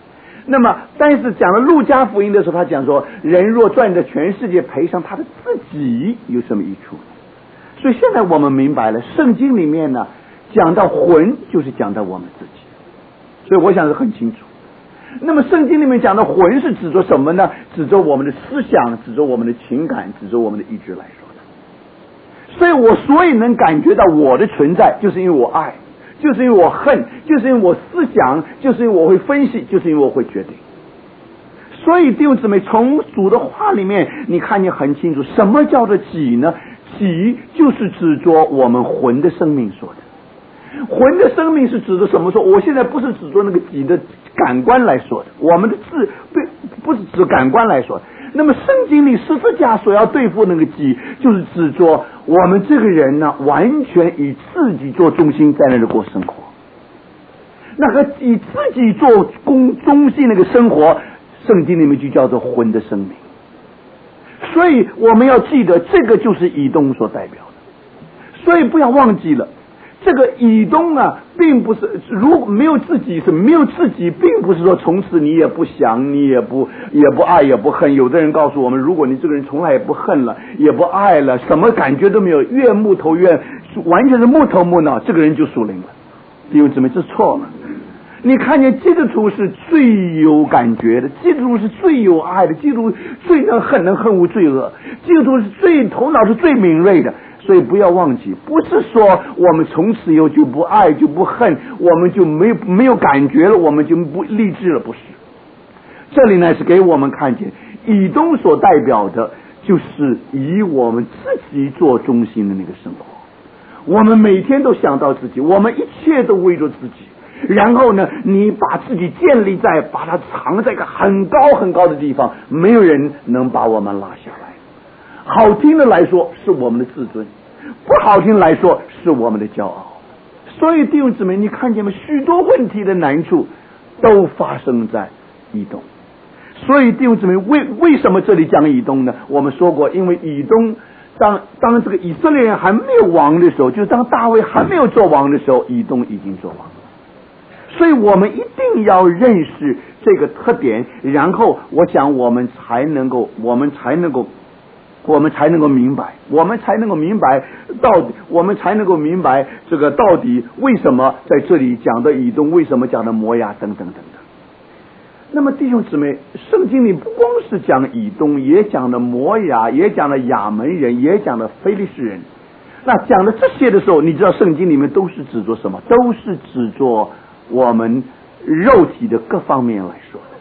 那么但是讲了路加福音的时候，他讲说，人若赚着全世界赔上他的自己，有什么益处？所以现在我们明白了，圣经里面呢讲到魂，就是讲到我们自己，所以我想是很清楚。那么圣经里面讲的魂是指着什么呢？指着我们的思想，指着我们的情感，指着我们的意志来说的。所以我所以能感觉到我的存在，就是因为我爱，就是因为我恨，就是因为我思想，就是因为我会分析，就是因为我会决定。所以弟兄姊妹，从主的话里面你看见很清楚，什么叫做己呢？己就是指着我们魂的生命说的。魂的生命是指着什么说？我现在不是指着那个己的感官来说的，我们的字不是指感官来说的。那么圣经里十字架所要对付那个己，就是指着我们这个人呢，完全以自己做中心在那里过生活。那个以自己做公中心那个生活，圣经里面就叫做魂的生命。所以我们要记得，这个就是以东所代表的。所以不要忘记了，这个以东啊，并不是如果没有自己，是没有自己，并不是说从此你也不想，你也不也不爱，也不恨。有的人告诉我们，如果你这个人从来也不恨了，也不爱了，什么感觉都没有，越木头越完全是木头木脑，这个人就属灵了。弟兄姊妹，这错了。你看见基督徒是最有感觉的，基督徒是最有爱的，基督徒最能恨能恨恶罪恶，基督徒是最头脑是最敏锐的。所以不要忘记，不是说我们从此以后就不爱就不恨，我们就没没有感觉了，我们就不励志了，不是。这里呢是给我们看见以东所代表的就是以我们自己做中心的那个生活。我们每天都想到自己，我们一切都为着自己，然后呢你把自己建立在把它藏在一个很高很高的地方，没有人能把我们拉下来。好听的来说是我们的自尊，不好听来说是我们的骄傲。所以弟兄姊妹，你看见吗？许多问题的难处都发生在以东。所以弟兄姊妹，为为什么这里讲以东呢？我们说过，因为以东当当这个以色列人还没有王的时候，就是当大卫还没有做王的时候，以东已经做王了。所以我们一定要认识这个特点，然后我想我们才能够我们才能够我们才能够明白，我们才能够明白到底，我们才能够明白这个到底为什么在这里讲的以东，为什么讲的摩押等等等等。那么弟兄姊妹，圣经里不光是讲以东，也讲了摩押，也讲了亚门人，也讲了非利士人。那讲了这些的时候，你知道圣经里面都是指着什么？都是指着我们肉体的各方面来说的。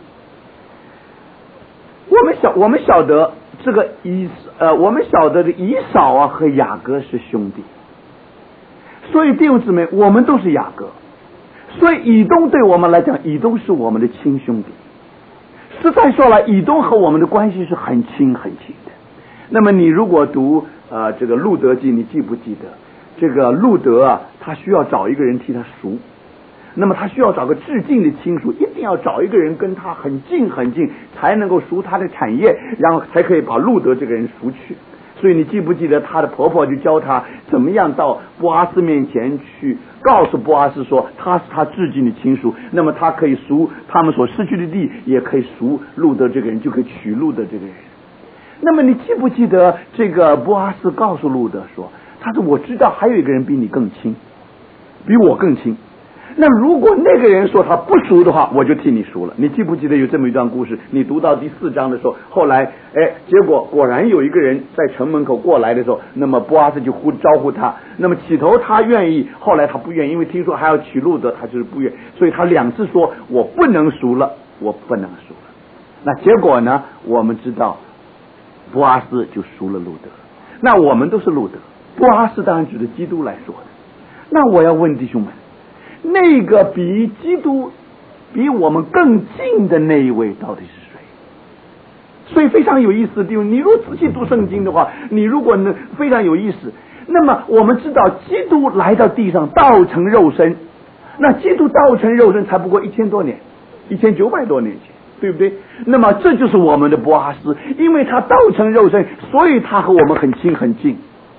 我们晓我们晓得这个以呃，我们晓得的以扫啊和雅各是兄弟，所以弟兄姊妹，我们都是雅各。所以以东对我们来讲，以东是我们的亲兄弟。实在说来，以东和我们的关系是很亲很亲的。那么你如果读呃这个路德记，你记不记得这个路德啊，他需要找一个人替他赎，那么他需要找个至近的亲属，一定要找一个人跟他很近很近，才能够赎他的产业，然后才可以把路德这个人赎去。所以你记不记得她的婆婆就教她怎么样到波阿斯面前去告诉波阿斯说他是他至近的亲属，那么他可以赎他们所失去的地，也可以赎路德这个人，就可以娶路德这个人。那么你记不记得这个波阿斯告诉路德说，他说我知道还有一个人比你更亲，比我更亲，那如果那个人说他不赎的话，我就替你赎了。你记不记得有这么一段故事？你读到第四章的时候，后来哎，结果果然有一个人在城门口过来的时候，那么波阿斯就呼招呼他，那么起头他愿意，后来他不愿意，因为听说还要娶路德，他就是不愿意，所以他两次说我不能赎了，我不能赎了。那结果呢，我们知道波阿斯就赎了路德。那我们都是路德，波阿斯当然指着基督来说的。那我要问弟兄们，那个比基督比我们更近的那一位到底是谁？所以非常有意思的地方，你如果仔细读圣经的话，你如果呢非常有意思，那么我们知道基督来到地上道成肉身，那基督道成肉身才不过一千多年，一千九百多年前，对不对？那么这就是我们的波阿斯，因为他道成肉身，所以他和我们很亲很近。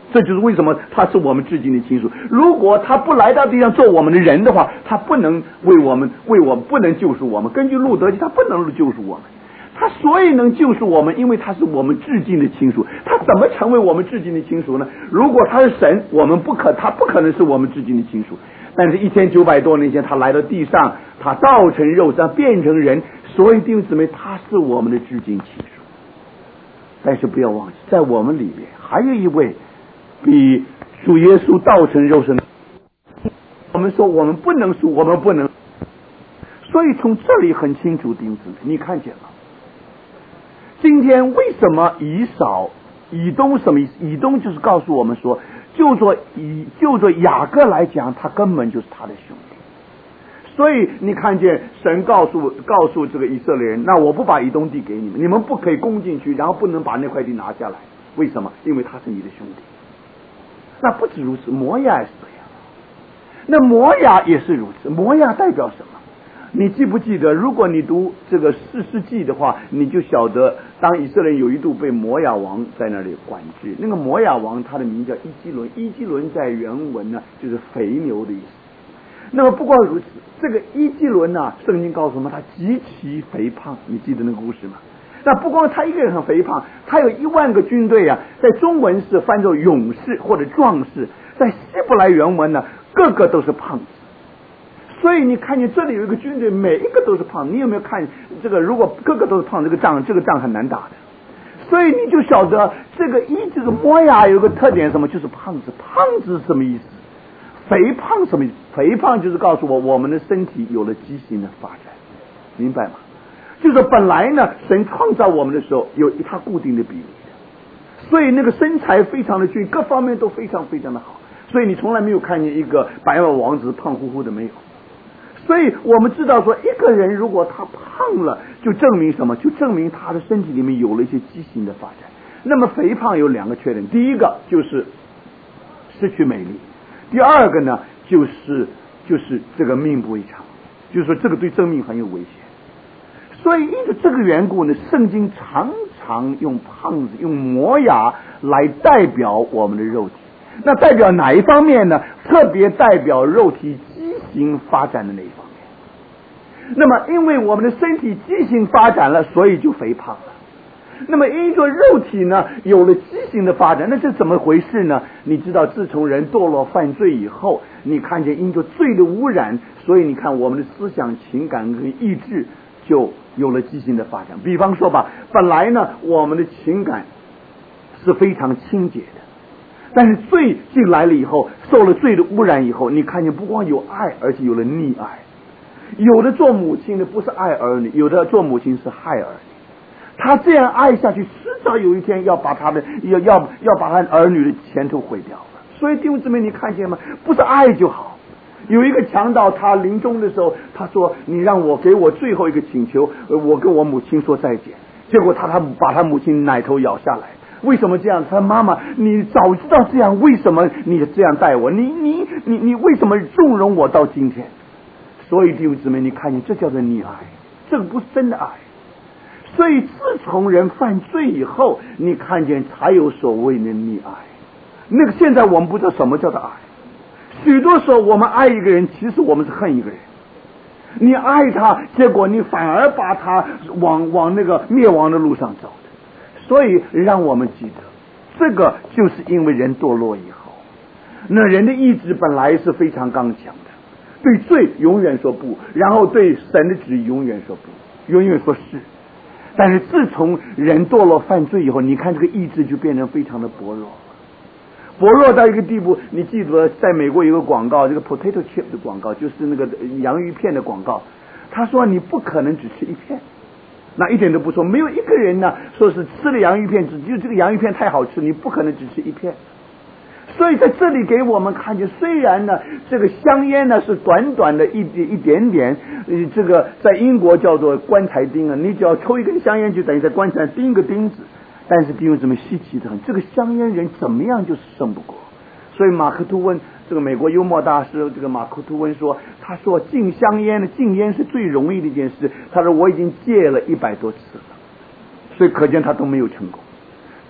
这就是为什么他是我们至亲的亲属。如果他不来到地上做我们的人的话，他不能为我们为我们不能救赎我们。根据路德记，他不能救赎我们。他所以能救赎我们，因为他是我们至亲的亲属。他怎么成为我们至亲的亲属呢？如果他是神，我们不可，他不可能是我们至亲的亲属。但是，一千九百多年前，他来到地上，他道成肉身，变成人，所以弟兄姊妹，他是我们的至亲亲属。但是不要忘记，在我们里面还有一位比主耶稣道成肉身。我们说我们不能属，我们不能。所以从这里很清楚，弟兄姊妹，你看见了。今天为什么以扫以东什么意思？以东就是告诉我们说，就做以就做雅各来讲，他根本就是他的兄弟。所以你看见神告诉告诉这个以色列人，那我不把以东地给你们，你们不可以攻进去，然后不能把那块地拿下来。为什么？因为他是你的兄弟。那不止如此，摩亚也是这样。那摩亚也是如此。摩亚代表什么？你记不记得，如果你读这个士师记的话，你就晓得，当以色列有一度被摩亚王在那里管制，那个摩亚王他的名叫伊基伦，伊基伦在原文呢就是肥牛的意思。那么不光如此，这个伊基伦呢，圣经告诉我们他极其肥胖，你记得那个故事吗？那不光他一个人很肥胖，他有一万个军队啊，在中文是翻作勇士或者壮士，在希伯来原文呢，个个都是胖子。所以你看见这里有一个军队，每一个都是胖。你有没有看这个？如果个个都是胖，这个仗这个仗很难打的。所以你就晓得这个一这个摩亚有个特点，什么？就是胖子。胖子是什么意思？肥胖什么意思？肥胖就是告诉我，我们的身体有了畸形的发展，明白吗？就是本来呢，神创造我们的时候有一它固定的比例的，所以那个身材非常的均，各方面都非常非常的好。所以你从来没有看见一个白马王子胖乎乎的，没有。所以我们知道说，一个人如果他胖了，就证明什么？就证明他的身体里面有了一些畸形的发展。那么肥胖有两个缺点，第一个就是失去美丽，第二个呢就是就是这个命不为长，就是说这个对生命很有危险。所以因着这个缘故呢，圣经常常用胖子用摩亚来代表我们的肉体。那代表哪一方面呢？特别代表肉体畸形发展的那一方面。那么因为我们的身体畸形发展了，所以就肥胖了。那么因着肉体呢有了畸形的发展，那这怎么回事呢？你知道自从人堕落犯罪以后，你看见因着罪的污染，所以你看我们的思想情感跟意志就有了畸形的发展。比方说吧，本来呢我们的情感是非常清洁的，但是罪进来了以后，受了罪的污染以后，你看见不光有爱，而且有了溺爱。有的做母亲的不是爱儿女，有的做母亲是害儿女。他这样爱下去，迟早有一天要把他的要要要把他儿女的前途毁掉了。所以弟兄姊妹，你看见吗？不是爱就好。有一个强盗，他临终的时候，他说：“你让我给我最后一个请求，我跟我母亲说再见。”结果他他把他母亲奶头咬下来。为什么这样？他妈妈，你早知道这样，为什么你这样待我？你你你你为什么纵容我到今天？所以弟兄姊妹，你看见这叫做溺爱，这个不是真的爱。所以自从人犯罪以后，你看见才有所谓的溺爱。那个现在我们不知道什么叫做爱。许多时候我们爱一个人，其实我们是恨一个人。你爱他，结果你反而把他往往那个灭亡的路上走的。所以让我们记得，这个就是因为人堕落以后，那人的意志本来是非常刚强的，对罪永远说不，然后对神的旨意永远说不，永远说是。但是自从人堕落犯罪以后，你看这个意志就变成非常的薄弱，薄弱到一个地步。你记得在美国有个广告，这个 potato chip 的广告，就是那个洋芋片的广告，他说你不可能只吃一片，那一点都不错。没有一个人呢说是吃了洋芋片，只就这个洋芋片太好吃，你不可能只吃一片。所以在这里给我们看见，虽然呢这个香烟呢是短短的一一点点，呃，这个在英国叫做棺材钉啊，你只要抽一根香烟就等于在棺材上钉个钉子。但是弟兄姊妹，稀奇的很，这个香烟人怎么样就是胜不过。所以马克吐温，这个美国幽默大师，这个马克吐温说，他说禁香烟的禁烟是最容易的一件事。他说我已经戒了一百多次了，所以可见他都没有成功。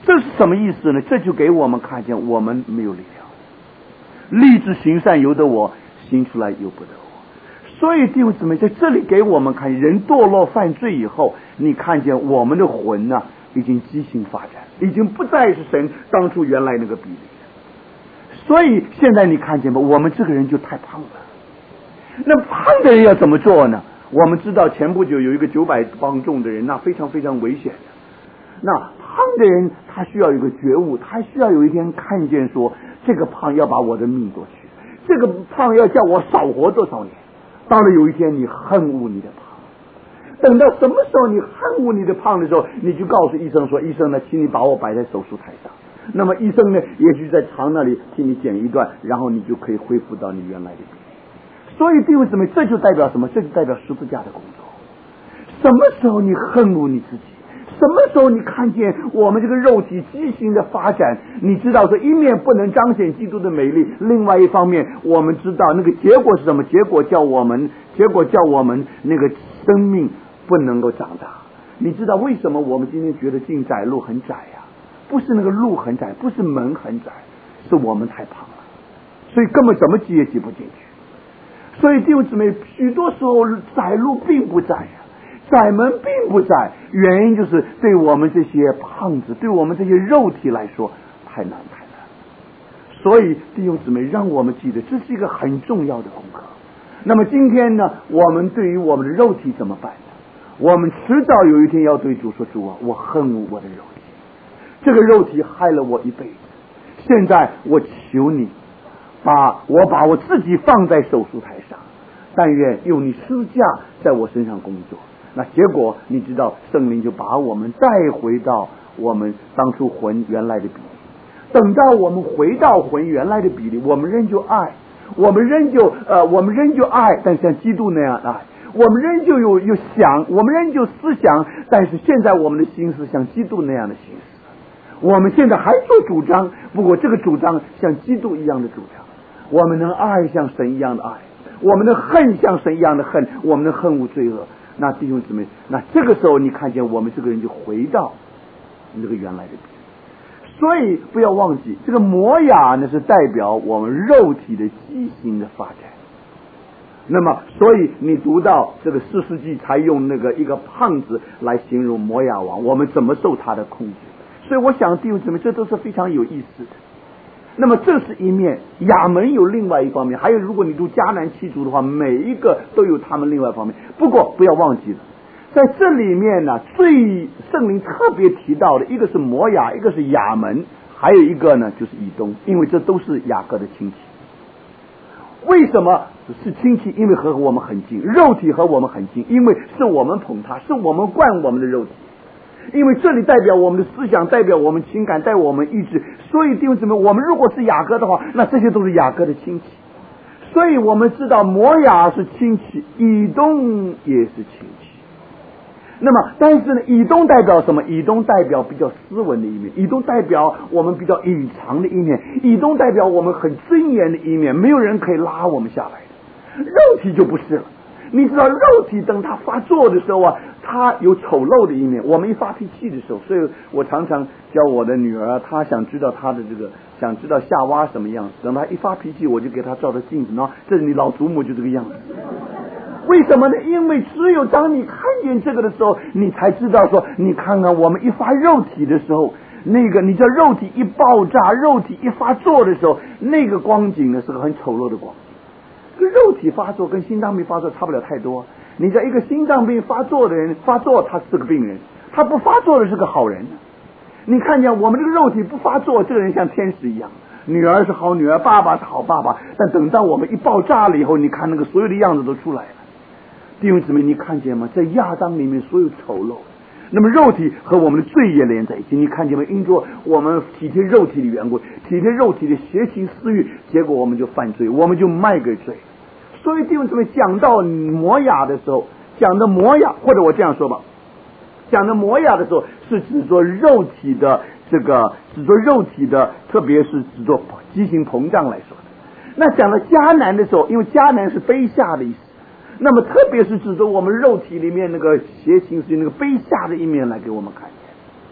这是什么意思呢？这就给我们看见我们没有力量，立志行善由得我，行出来由不得我。所以弟兄姊妹，在这里给我们看，人堕落犯罪以后，你看见我们的魂呢、啊，已经畸形发展，已经不再是神当初原来那个比例。所以现在你看见吧，我们这个人就太胖了。那胖的人要怎么做呢？我们知道前不久有一个九百磅重的人，那非常非常危险的。那胖的人他需要有一个觉悟，他需要有一天看见说，这个胖要把我的命夺去，这个胖要叫我少活多少年。到了有一天你恨恶你的胖，等到什么时候你恨恶你的胖的时候，你就告诉医生说，医生呢，请你把我摆在手术台上。那么医生呢，也许在肠那里替你剪一段，然后你就可以恢复到你原来的比例。所以弟兄姊妹，这就代表什么？这就代表十字架的工作。什么时候你恨恶你自己？什么时候你看见我们这个肉体畸形的发展？你知道说一面不能彰显基督的美丽，另外一方面我们知道那个结果是什么？结果叫我们，结果叫我们那个生命不能够长大。你知道为什么我们今天觉得进窄路很窄呀、啊？不是那个路很窄，不是门很窄，是我们太胖了，所以根本怎么挤也挤不进去。所以弟兄姊妹，许多时候窄路并不窄呀、啊。窄门并不窄，原因就是对我们这些胖子，对我们这些肉体来说太难太难。所以弟兄姊妹，让我们记得这是一个很重要的功课。那么今天呢，我们对于我们的肉体怎么办呢？我们迟早有一天要对主说，主啊，我恨恶我的肉体，这个肉体害了我一辈子，现在我求你把我把我自己放在手术台上，但愿用你十字架在我身上工作。那结果你知道，圣灵就把我们带回到我们当初魂原来的比例。等到我们回到魂原来的比例，我们仍旧爱，我们仍旧呃，我们仍旧爱，但像基督那样爱。我们仍旧有有想，我们仍旧思想，但是现在我们的心思像基督那样的心思。我们现在还做主张，不过这个主张像基督一样的主张。我们能爱像神一样的爱，我们能恨像神一样的恨，我们能恨恶罪恶。那弟兄姊妹，那这个时候你看见我们这个人就回到你这个原来的比例。所以不要忘记，这个磨牙呢是代表我们肉体的畸形的发展。那么所以你读到这个四世纪才用那个一个胖子来形容摩亚王，我们怎么受他的控制。所以我想弟兄姊妹，这都是非常有意思的。那么这是一面，亚门有另外一方面，还有如果你读迦南七族的话，每一个都有他们另外一方面。不过不要忘记了，在这里面呢，最圣灵特别提到的一个是摩亚，一个是亚门，还有一个呢就是以东，因为这都是雅各的亲戚。为什么是亲戚？因为和我们很近，肉体和我们很近，因为是我们捧他，是我们惯我们的肉体。因为这里代表我们的思想，代表我们情感，代表我们意志。所以弟兄姊妹，我们如果是雅各的话，那这些都是雅各的亲戚。所以我们知道摩亚是亲戚，以东也是亲戚。那么但是呢，以东代表什么？以东代表比较斯文的一面，以东代表我们比较隐藏的一面，以东代表我们很尊严的一面，没有人可以拉我们下来的。肉体就不是了。你知道肉体等他发作的时候啊，他有丑陋的一面。我们一发脾气的时候，所以我常常教我的女儿，她想知道她的这个，想知道夏娃什么样子。等她一发脾气，我就给她照着镜子，喏，这是你老祖母就这个样子。为什么呢？因为只有当你看见这个的时候，你才知道说，你看看我们一发肉体的时候，那个你知道肉体一爆炸，肉体一发作的时候，那个光景呢是个很丑陋的光景。肉体发作跟心脏病发作差不了太多。你在一个心脏病发作的人发作，他是个病人；他不发作的是个好人。你看见我们这个肉体不发作，这个人像天使一样，女儿是好女儿，爸爸是好爸爸。但等到我们一爆炸了以后，你看那个所有的样子都出来了。弟兄姊妹，你看见吗？在亚当里面所有丑陋，那么肉体和我们的罪也连在一起。你看见吗？因着我们体贴肉体的缘故，体贴肉体的邪情私欲，结果我们就犯罪，我们就卖给罪。所以弟兄姊妹，讲到摩亚的时候，讲的摩亚，或者我这样说吧，讲的摩亚的时候，是指着肉体的这个，指着肉体的，特别是指着畸形膨胀来说的。那讲到迦南的时候，因为迦南是卑下的意思，那么特别是指着我们肉体里面那个邪情是那个卑下的一面来给我们看见。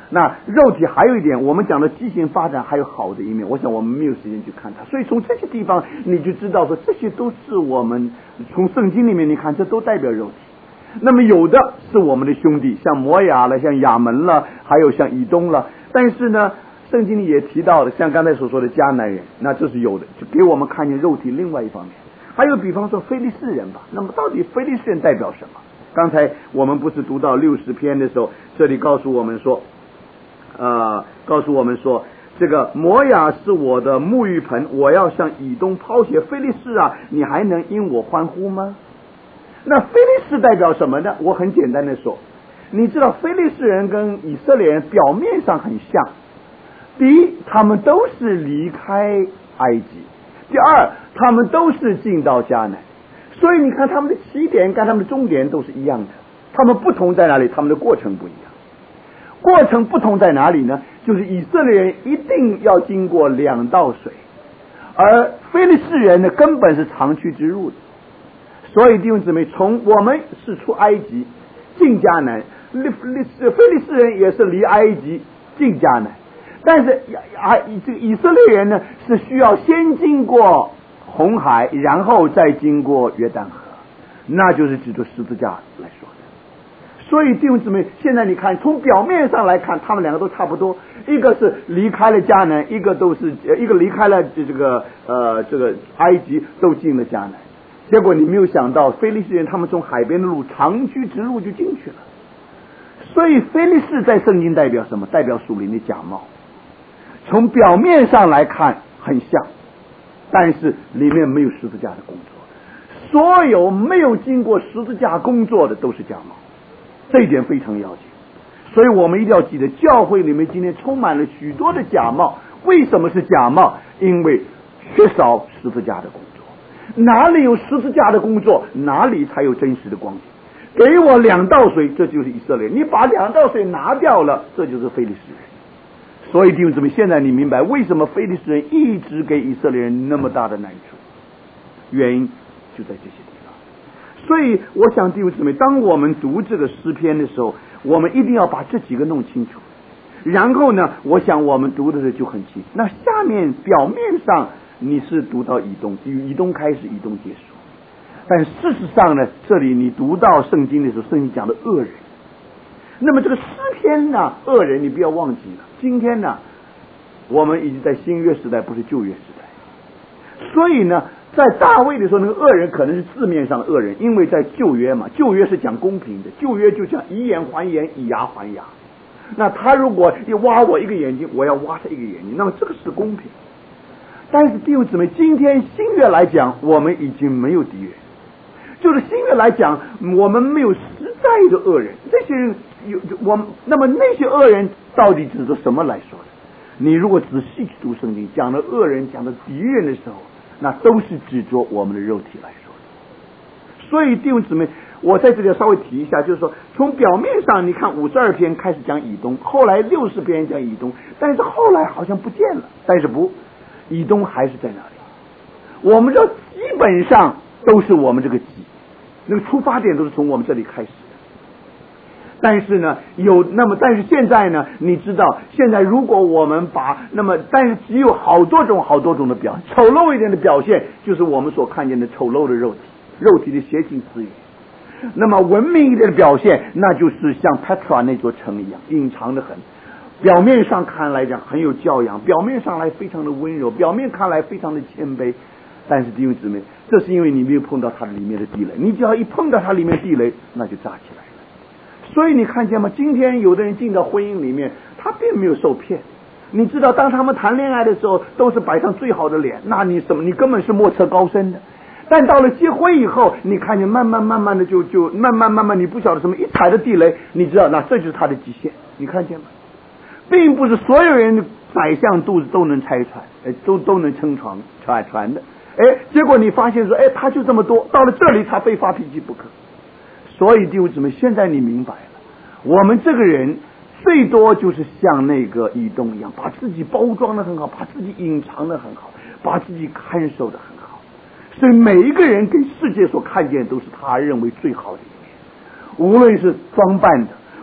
那肉体还有一点，我们讲的畸形发展还有好的一面，我想我们没有时间去看它，所以从这些地方你就知道说，这些都是我们从圣经里面你看，这都代表肉体。那么有的是我们的兄弟，像摩亚了，像亚门了，还有像以东了，但是呢圣经里也提到了，像刚才所说的迦南人，那这是有的，就给我们看见肉体另外一方面。还有比方说非利士人吧，那么到底非利士人代表什么？刚才我们不是读到六十篇的时候，这里告诉我们说呃，告诉我们说这个摩亚是我的沐浴盆，我要向以东抛鞋，非利士啊，你还能因我欢呼吗？那非利士代表什么呢？我很简单的说，你知道非利士人跟以色列人表面上很像，第一，他们都是离开埃及，第二，他们都是进到迦南，所以你看他们的起点跟他们的终点都是一样的，他们不同在哪里？他们的过程不一样。过程不同在哪里呢？就是以色列人一定要经过两道水，而非利士人呢根本是长驱直入的。所以弟兄姊妹，从我们是出埃及进迦南，非利士人也是离埃及进迦南，但是啊，这个以色列人呢是需要先经过红海，然后再经过约旦河，那就是指着十字架来说的。所以弟兄姊妹，现在你看，从表面上来看，他们两个都差不多，一个是离开了迦南，一个都是一个离开了这个呃这个埃及，都进了迦南。结果你没有想到，非利士人他们从海边的路长驱直入就进去了。所以非利士在圣经代表什么？代表属灵的假冒。从表面上来看很像，但是里面没有十字架的工作。所有没有经过十字架工作的都是假冒。这一点非常要紧，所以我们一定要记得，教会里面今天充满了许多的假冒。为什么是假冒？因为缺少十字架的工作。哪里有十字架的工作，哪里才有真实的光景。给我两道水，这就是以色列，你把两道水拿掉了，这就是非利士人。所以弟兄姊妹，现在你明白为什么非利士人一直给以色列人那么大的难处，原因就在这些地方。所以我想弟兄姊妹，当我们读这个诗篇的时候，我们一定要把这几个弄清楚，然后呢，我想我们读的时候就很清楚。那下面表面上你是读到以东，以东开始，以东结束，但事实上呢，这里你读到圣经的时候，圣经讲的恶人。那么这个诗篇呢，恶人你不要忘记了，今天呢我们已经在新约时代，不是旧约时代。所以呢，在大卫的时候，那个恶人可能是字面上的恶人，因为在旧约嘛，旧约是讲公平的，旧约就讲以眼还眼，以牙还牙。那他如果要挖我一个眼睛，我要挖他一个眼睛，那么这个是公平。但是弟兄姊妹，今天新约来讲，我们已经没有敌人，就是新约来讲，我们没有实在的恶人。这些人有我，那么那些恶人到底指着什么来说的？你如果仔细去读圣经，讲的恶人，讲的敌人的时候，那都是指着我们的肉体来说的。所以弟兄姊妹，我在这里稍微提一下，就是说，从表面上你看五十二篇开始讲以东，后来六十篇讲以东，但是后来好像不见了，但是不，以东还是在那里。我们知道基本上都是我们这个基，那个出发点都是从我们这里开始的。但是呢，有那么，但是现在呢，你知道，现在如果我们把那么，但是只有好多种好多种的表现，丑陋一点的表现，就是我们所看见的丑陋的肉体，肉体的邪情私欲。那么文明一点的表现，那就是像 Petra 那座城一样，隐藏的很。表面上看来讲很有教养，表面上来非常的温柔，表面看来非常的谦卑，但是弟兄姊妹，这是因为你没有碰到它里面的地雷，你只要一碰到它里面地雷，那就炸起来了。所以你看见吗？今天有的人进到婚姻里面，他并没有受骗。你知道，当他们谈恋爱的时候，都是摆上最好的脸，那你什么？你根本是莫测高深的。但到了结婚以后，你看见慢慢慢慢的就就慢慢慢慢，你不晓得什么一踩的地雷，你知道，那这就是他的极限。你看见吗？并不是所有人宰相肚子都能拆穿，哎，都都能撑床传传的，哎，结果你发现说，哎，他就这么多，到了这里他非发脾气不可。所以弟兄姊妹，现在你明白了，我们这个人最多就是像那个以东一样，把自己包装的很好，把自己隐藏的很好，把自己看守的很好。所以每一个人给世界所看见都是他认为最好的一面，无论是装扮的，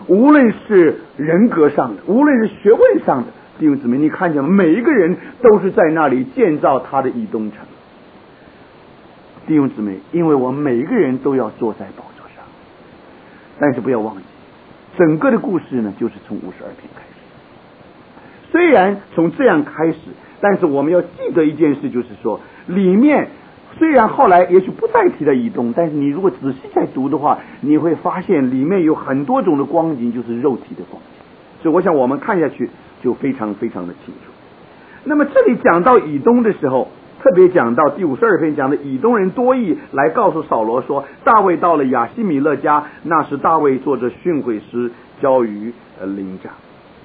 无论是人格上的，无论是学问上的，弟兄姊妹，你看见每一个人都是在那里建造他的以东城。弟兄姊妹，因为我们每一个人都要坐在宝座上，但是不要忘记，整个的故事呢，就是从五十二篇开始。虽然从这样开始，但是我们要记得一件事，就是说里面虽然后来也许不再提到以东，但是你如果仔细再读的话，你会发现里面有很多种的光景，就是肉体的光景。所以我想我们看下去就非常非常的清楚。那么这里讲到以东的时候，特别讲到第五十二篇讲的以东人多益来告诉扫罗说，大卫到了亚希米勒家，那时大卫坐着训诲师交于呃灵长。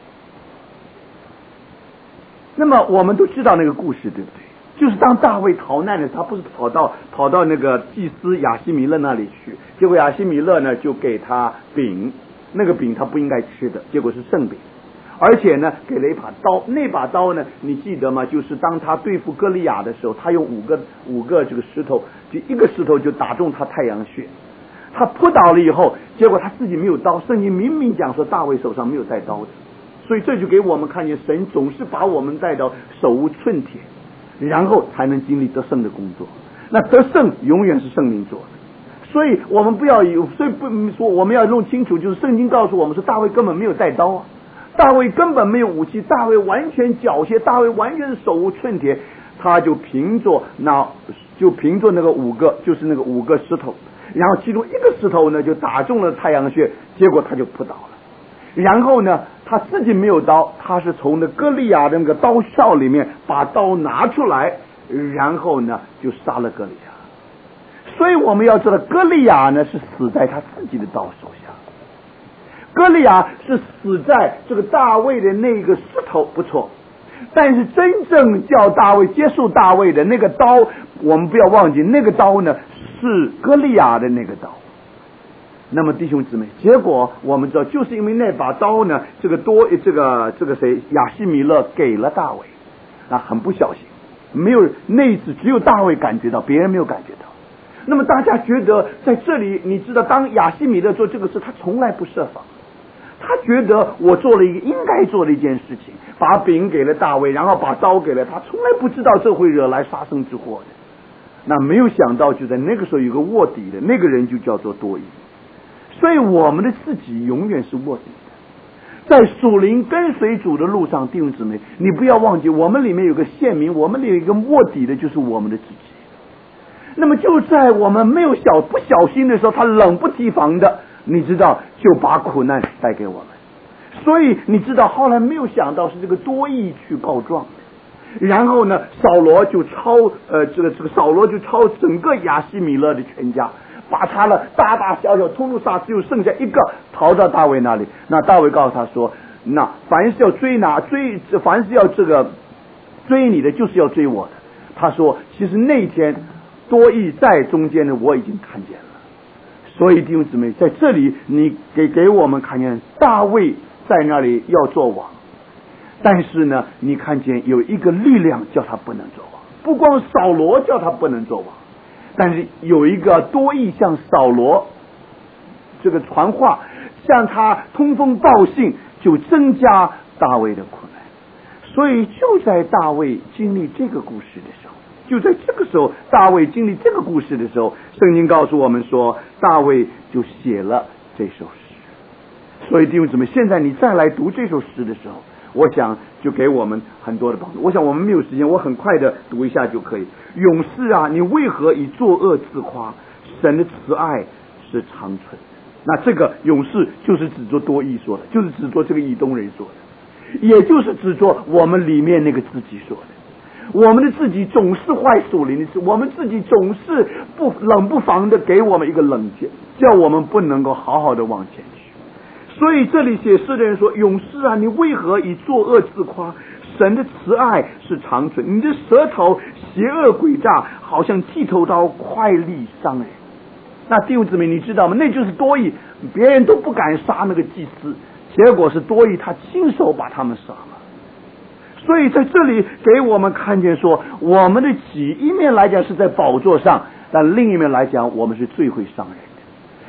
那么我们都知道那个故事，对不对？就是当大卫逃难的时候，他不是跑到跑到那个祭司亚希米勒那里去，结果亚希米勒呢就给他饼，那个饼他不应该吃的，结果是圣饼，而且呢给了一把刀，那把刀呢你记得吗？就是当他对付歌利亚的时候，他用五个五个这个石头，就一个石头就打中他太阳穴，他扑倒了以后，结果他自己没有刀，圣经明明讲说大卫手上没有带刀子，所以这就给我们看见神总是把我们带到手无寸铁，然后才能经历得胜的工作。那得胜永远是圣灵做的，所以我们不要有，所以不说我们要弄清楚，就是圣经告诉我们说大卫根本没有带刀啊，大卫根本没有武器，大卫完全缴械，大卫完全是手无寸铁，他就凭着那就凭着那个五个就是那个五个石头，然后其中一个石头呢就打中了太阳穴，结果他就扑倒了。然后呢他自己没有刀，他是从那歌利亚的那个刀鞘里面把刀拿出来，然后呢就杀了歌利亚。所以我们要知道歌利亚呢是死在他自己的刀手下，歌利亚是死在这个大卫的那个石头，不错，但是真正叫大卫接受大卫的那个刀，我们不要忘记那个刀呢是歌利亚的那个刀。那么弟兄姊妹，结果我们知道，就是因为那把刀呢，这个多这个这个谁亚希米勒给了大卫，啊，很不小心，没有那一次只有大卫感觉到，别人没有感觉到。那么大家觉得在这里，你知道，当亚希米勒做这个事，他从来不设防，他觉得我做了一个应该做的一件事情，把饼给了大卫，然后把刀给了他，从来不知道这会惹来杀身之祸的。那没有想到，就在那个时候有个卧底的那个人就叫做多益。所以我们的自己永远是卧底的，在属灵跟随主的路上，弟兄姊妹，你不要忘记，我们里面有个县民，我们里有一个卧底的，就是我们的自己。那么就在我们没有小不小心的时候，他冷不提防的，你知道，就把苦难带给我们。所以你知道，后来没有想到是这个多益去告状，然后呢，扫罗就抄呃这个这个扫罗就抄整个亚希米勒的全家。把他了大大小小通通杀，只有剩下一个逃到大卫那里。那大卫告诉他说，那凡是要追拿追凡是要这个追你的，就是要追我的。他说其实那天多益在中间呢，我已经看见了。所以弟兄姊妹，在这里你给给我们看见大卫在那里要做王，但是呢你看见有一个力量叫他不能做王，不光扫罗叫他不能做王，但是有一个多益向扫罗这个传话，向他通风报信，就增加大卫的苦难。所以就在大卫经历这个故事的时候，就在这个时候，大卫经历这个故事的时候，圣经告诉我们说，大卫就写了这首诗。所以弟兄姊妹，现在你再来读这首诗的时候，我想就给我们很多的帮助。我想我们没有时间，我很快的读一下就可以。勇士啊，你为何以作恶自夸？神的慈爱是长存的。那这个勇士就是指着多益说的，就是指着这个以东人说的，也就是指着我们里面那个自己说的。我们的自己总是坏属灵的事，我们自己总是不冷不防的给我们一个冷箭，叫我们不能够好好的往前去。所以这里写诗的人说，勇士啊，你为何以作恶自夸？神的慈爱是长存，你的舌头邪恶诡诈，好像剃头刀，快利伤人。那弟兄姊妹，你知道吗？那就是多益，别人都不敢杀那个祭司，结果是多益他亲手把他们杀了。所以在这里给我们看见说，我们的己一面来讲是在宝座上，但另一面来讲，我们是最会伤人的。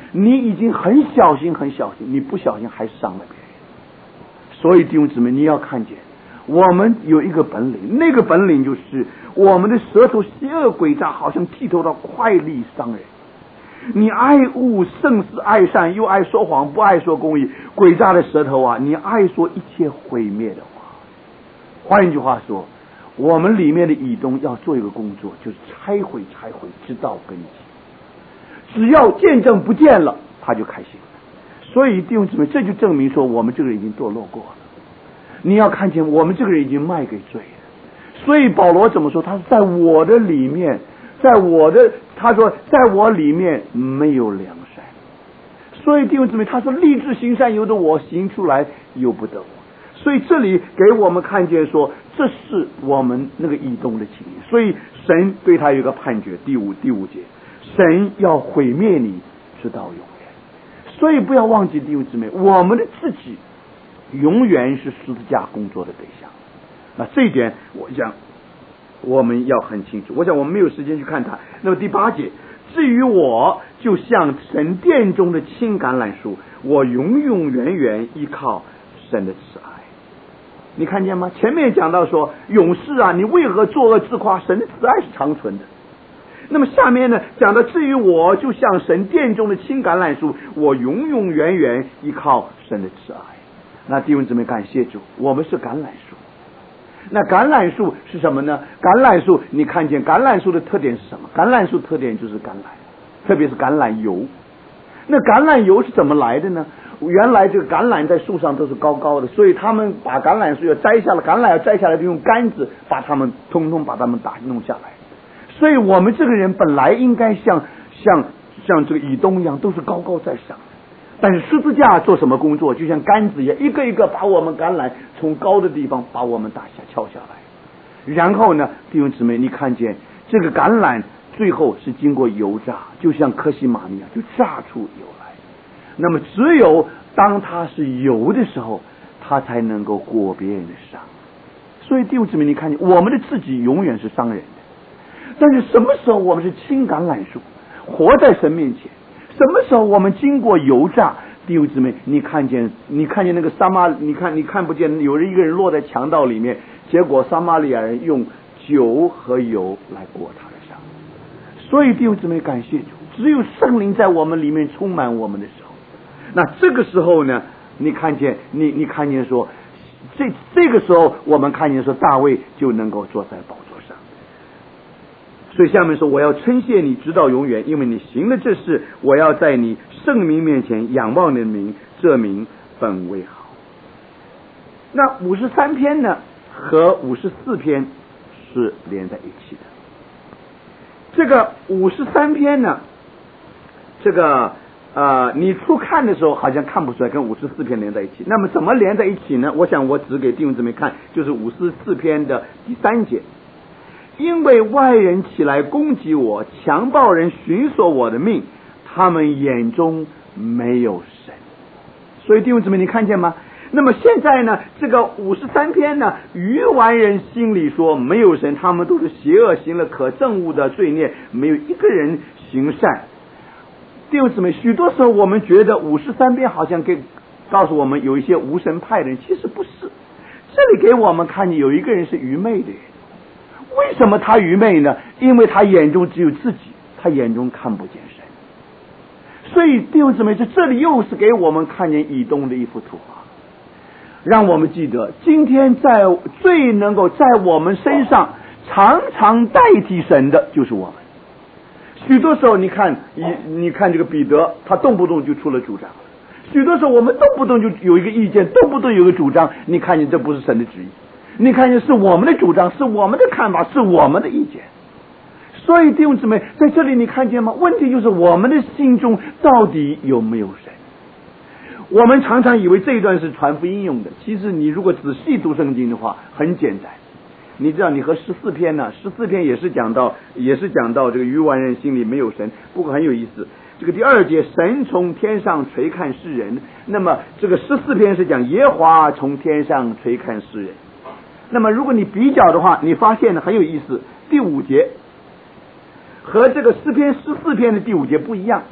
你已经很小心很小心，你不小心还是伤了别人。所以弟兄姊妹，你要看见我们有一个本领，那个本领就是我们的舌头邪恶诡诈，好像剃头刀，快利伤人。你爱恶胜似爱善，又爱说谎，不爱说公义。诡诈的舌头啊，你爱说一切毁灭的话。换一句话说，我们里面的以东要做一个工作，就是拆毁拆毁，直到根基。只要见证不见了，他就开心了。所以弟兄姊妹，这就证明说我们这个人已经堕落过了。你要看见我们这个人已经卖给罪了。所以保罗怎么说？他是在我的里面，在我的他说在我里面没有良善。所以弟兄姊妹，他说立志行善由得我，行出来由不得我。所以这里给我们看见说，这是我们那个以东的情形。所以神对他有一个判决，第五第五节，神要毁灭你直到永远。所以不要忘记弟兄姊妹，我们的自己永远是十字架工作的对象。那这一点我想我们要很清楚。我想我们没有时间去看它。那么第八节，至于我就像神殿中的青橄榄树，我永永远远依靠神的慈爱。你看见吗？前面讲到说，勇士啊，你为何作恶自夸？神的慈爱是长存的。那么下面呢，讲到至于我就像神殿中的青橄榄树，我永永远远依靠神的慈爱。那弟兄姊妹，感谢主，我们是橄榄树。那橄榄树是什么呢？橄榄树，你看见橄榄树的特点是什么？橄榄树特点就是橄榄，特别是橄榄油。那橄榄油是怎么来的呢？原来这个橄榄在树上都是高高的，所以他们把橄榄树要摘下来，橄榄要摘下来就用杆子把它们通通把它们打弄下来。所以我们这个人本来应该像像像这个以东一样，都是高高在上。但是十字架做什么工作？就像杆子一样，一个一个把我们橄榄从高的地方把我们打下敲下来。然后呢，弟兄姊妹，你看见这个橄榄最后是经过油炸，就像科西玛那样，就炸出油来。那么只有当它是油的时候，它才能够裹别人的伤。所以弟兄姊妹，你看见我们的自己永远是伤人的，但是什么时候我们是青橄榄树，活在神面前？什么时候我们经过油炸？弟兄姊妹，你看见你看见那个撒玛，你看你看不见有人一个人落在强盗里面，结果撒玛利亚人用酒和油来裹他的伤。所以弟兄姊妹，感谢主，只有圣灵在我们里面充满我们的时候，那这个时候呢，你看见你你看见说，这这个时候我们看见说大卫就能够坐在宝座上。所以下面说，我要称谢你直到永远，因为你行了这事，我要在你圣名面前仰望你的名，这名本为好。那五十三篇呢和五十四篇是连在一起的。这个五十三篇呢，这个呃，你初看的时候好像看不出来跟五十四篇连在一起。那么怎么连在一起呢？我想我只给弟兄姊妹看，就是五十四篇的第三节。因为外人起来攻击我，强暴人寻索我的命，他们眼中没有神。所以弟兄姊妹，你看见吗？那么现在呢，这个五十三篇呢，愚顽人心里说没有神，他们都是邪恶，行了可憎恶的罪孽，没有一个人行善。弟兄姊妹，许多时候我们觉得五十三篇好像给告诉我们有一些无神派的人，其实不是。这里给我们看见有一个人是愚昧的人。为什么他愚昧呢？因为他眼中只有自己，他眼中看不见神。所以弟兄姊妹，在这里又是给我们看见以东的一幅图画，让我们记得今天在最能够在我们身上常常代替神的就是我们。许多时候你看你你看这个彼得，他动不动就出了主张，许多时候我们动不动就有一个意见，动不动有一个主张，你看见这不是神的旨意，你看见是我们的主张，是我们的看法，是我们的意见。所以弟兄姊妹，在这里你看见吗？问题就是我们的心中到底有没有神？我们常常以为这一段是传福音用的，其实你如果仔细读圣经的话，很简单。你知道你和十四篇呢，十四篇也是讲到也是讲到这个愚顽人心里没有神，不过很有意思。这个第二节，神从天上垂看世人，那么这个十四篇是讲耶和华从天上垂看世人。那么如果你比较的话，你发现呢很有意思，第五节和这个诗篇十四篇的第五节不一样。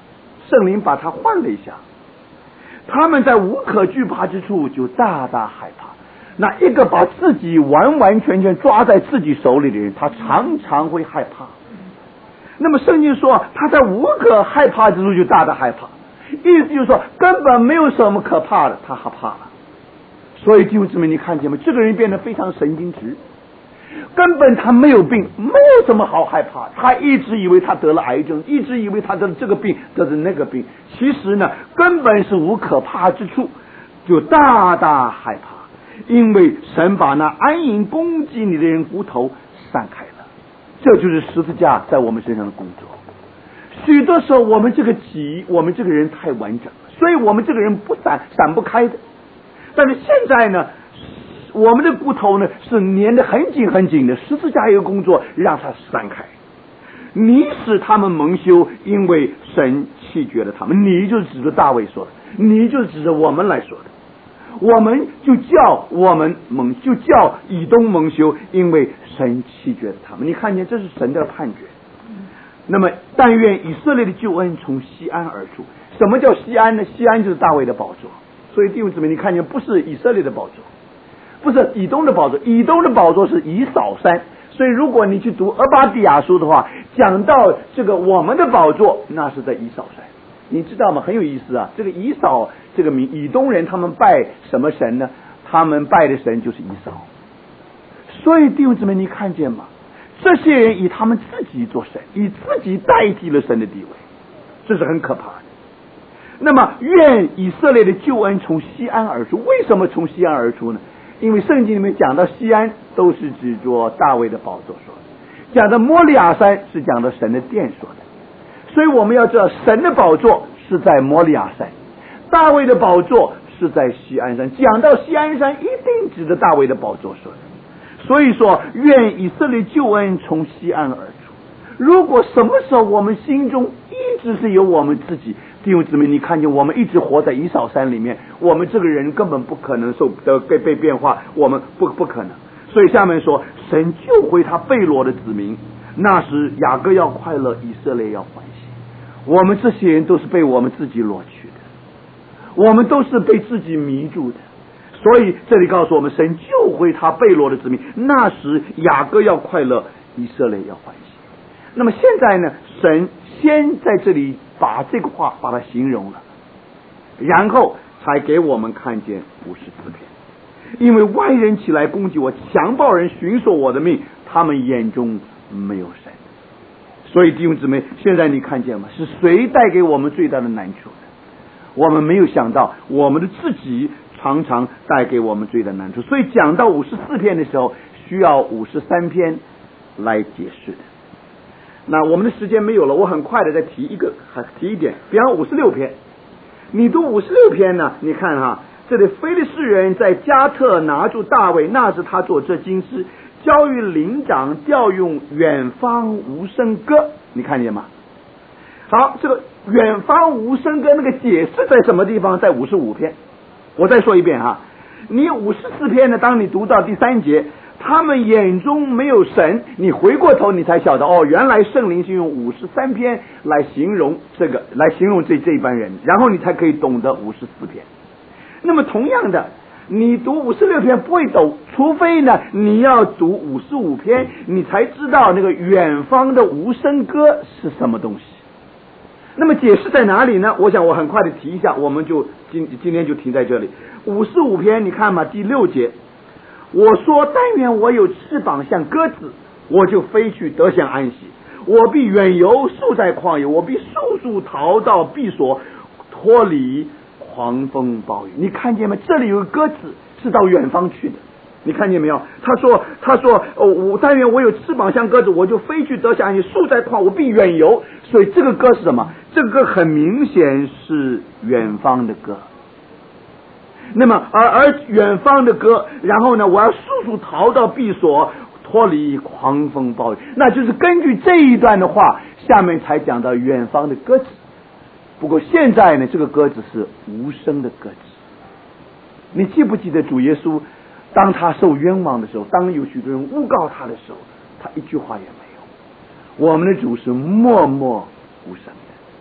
圣灵把他换了一下，他们在无可惧怕之处就大大害怕。那一个把自己完完全全抓在自己手里的人，他常常会害怕。那么圣经说他在无可害怕之处就大大害怕，意思就是说根本没有什么可怕的，他害怕了。所以弟兄姊妹，你看见吗？这个人变得非常神经质，根本他没有病，没有什么好害怕。他一直以为他得了癌症，一直以为他得了这个病，得了那个病。其实呢，根本是无可怕之处，就大大害怕。因为神把那安营攻击你的人骨头散开了，这就是十字架在我们身上的工作。许多时候我们这个己，我们这个人太完整了，所以我们这个人不散散不开的。但是现在呢，我们的骨头呢是粘得很紧很紧的，十字架有工作让它散开。你使他们蒙羞，因为神弃绝了他们。你就是指着大卫说的，你就是指着我们来说的。我们就叫我们蒙，就叫以东蒙羞，因为神弃绝了他们。你看见这是神的判决。那么但愿以色列的救恩从西安而出。什么叫西安呢？西安就是大卫的宝座。所以弟兄姊妹，你看见不是以色列的宝座，不是以东的宝座，以东的宝座是以扫山。所以如果你去读俄巴底亚书的话，讲到这个我们的宝座，那是在以扫山。你知道吗？很有意思啊！这个以扫这个名以东人，他们拜什么神呢？他们拜的神就是以扫。所以弟兄姊妹，你看见吗？这些人以他们自己做神，以自己代替了神的地位，这是很可怕的。那么愿以色列的救恩从西安而出。为什么从西安而出呢？因为圣经里面讲到西安都是指着大卫的宝座说的，讲到摩利亚山是讲到神的殿说的。所以我们要知道，神的宝座是在摩利亚山，大卫的宝座是在西安山。讲到西安山，一定指着大卫的宝座说的。所以说，愿以色列救恩从西安而出。如果什么时候我们心中一直是有我们自己，弟兄姊妹，你看见我们一直活在以扫山里面，我们这个人根本不可能受得被被变化，我们不不可能。所以下面说，神救回他被掳的子民，那时雅各要快乐，以色列要欢喜。我们这些人都是被我们自己裸去的，我们都是被自己迷住的。所以这里告诉我们，神救回他被掳的子民，那时雅各要快乐，以色列要欢喜。那么现在呢，神先在这里把这个话把它形容了，然后才给我们看见五十四篇。因为外人起来攻击我，强暴人寻索我的命，他们眼中没有神。所以弟兄姊妹，现在你看见吗？是谁带给我们最大的难处呢？我们没有想到，我们的自己常常带给我们最大的难处。所以讲到五十四篇的时候，需要五十三篇来解释的。那我们的时间没有了，我很快的再提一个，还提一点。比方五十六篇，你读五十六篇呢，你看哈，这里非利士人在加特拿住大卫，那是他做这经师，教育灵长，调用远方无声歌，你看见吗？好，这个远方无声歌那个解释在什么地方？在五十五篇。我再说一遍哈，你五十四篇呢，当你读到第三节，他们眼中没有神，你回过头你才晓得，哦，原来圣灵是用五十三篇来形容这个，来形容这这一班人，然后你才可以懂得五十四篇。那么同样的，你读五十六篇不会懂，除非呢你要读五十五篇，你才知道那个远方的无声歌是什么东西。那么解释在哪里呢？我想我很快的提一下，我们就今今天就停在这里。五十五篇你看嘛，第六节，我说但愿我有翅膀像鸽子，我就飞去得享安息，我必远游宿在旷野，我必速速逃到避所，脱离狂风暴雨。你看见吗？这里有个鸽子是到远方去的，你看见没有？他说他说哦，我但愿我有翅膀像鸽子，我就飞去得享安息，宿在旷，我必远游。所以这个歌是什么？这个歌很明显是远方的歌。那么而而远方的歌，然后呢，我要速速逃到避所，脱离狂风暴雨。那就是根据这一段的话，下面才讲到远方的鸽子。不过现在呢，这个鸽子是无声的鸽子。你记不记得主耶稣当他受冤枉的时候，当有许多人诬告他的时候，他一句话也没有。我们的主是默默无声的。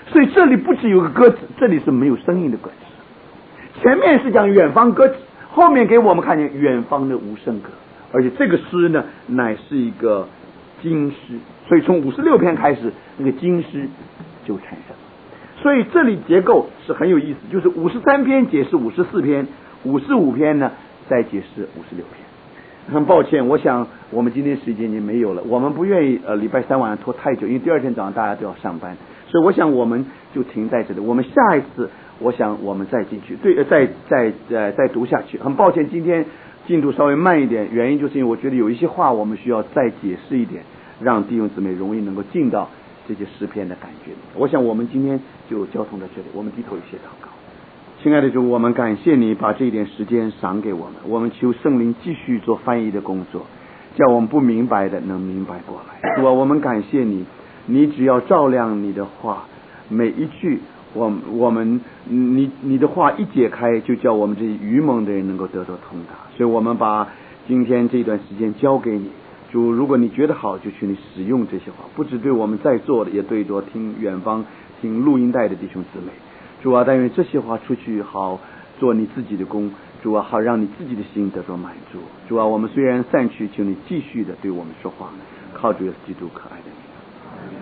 所以这里不只有个鸽子，这里是没有声音的鸽子。前面是讲远方鸽子，后面给我们看见远方的无声歌，而且这个诗呢，乃是一个经诗，所以从五十六篇开始，那个经诗就产生了。所以这里结构是很有意思，就是五十三篇解释五十四篇，五十五篇呢再解释五十六篇。很抱歉，我想我们今天时间已经没有了，我们不愿意呃礼拜三晚上拖太久，因为第二天早上大家都要上班，所以我想我们就停在这里。我们下一次，我想我们再进去，对，呃、再再呃再读下去。很抱歉，今天进度稍微慢一点，原因就是因为我觉得有一些话我们需要再解释一点，让弟兄姊妹容易能够进到这些诗篇的感觉。我想我们今天就交通到这里，我们低头一些祷告。亲爱的主，我们感谢你把这一点时间赏给我们，我们求圣灵继续做翻译的工作，叫我们不明白的能明白过来。主啊，我们感谢你，你只要照亮你的话，每一句我我们你你的话一解开，就叫我们这些愚蒙的人能够得到通达。所以我们把今天这段时间交给你，主，如果你觉得好，就请你使用这些话，不只对我们在座的，也对着听远方听录音带的弟兄姊妹。主啊，但愿这些话出去好做你自己的工，主啊，好让你自己的心得到满足。主啊，我们虽然散去，求你继续的对我们说话，靠主耶稣基督可爱的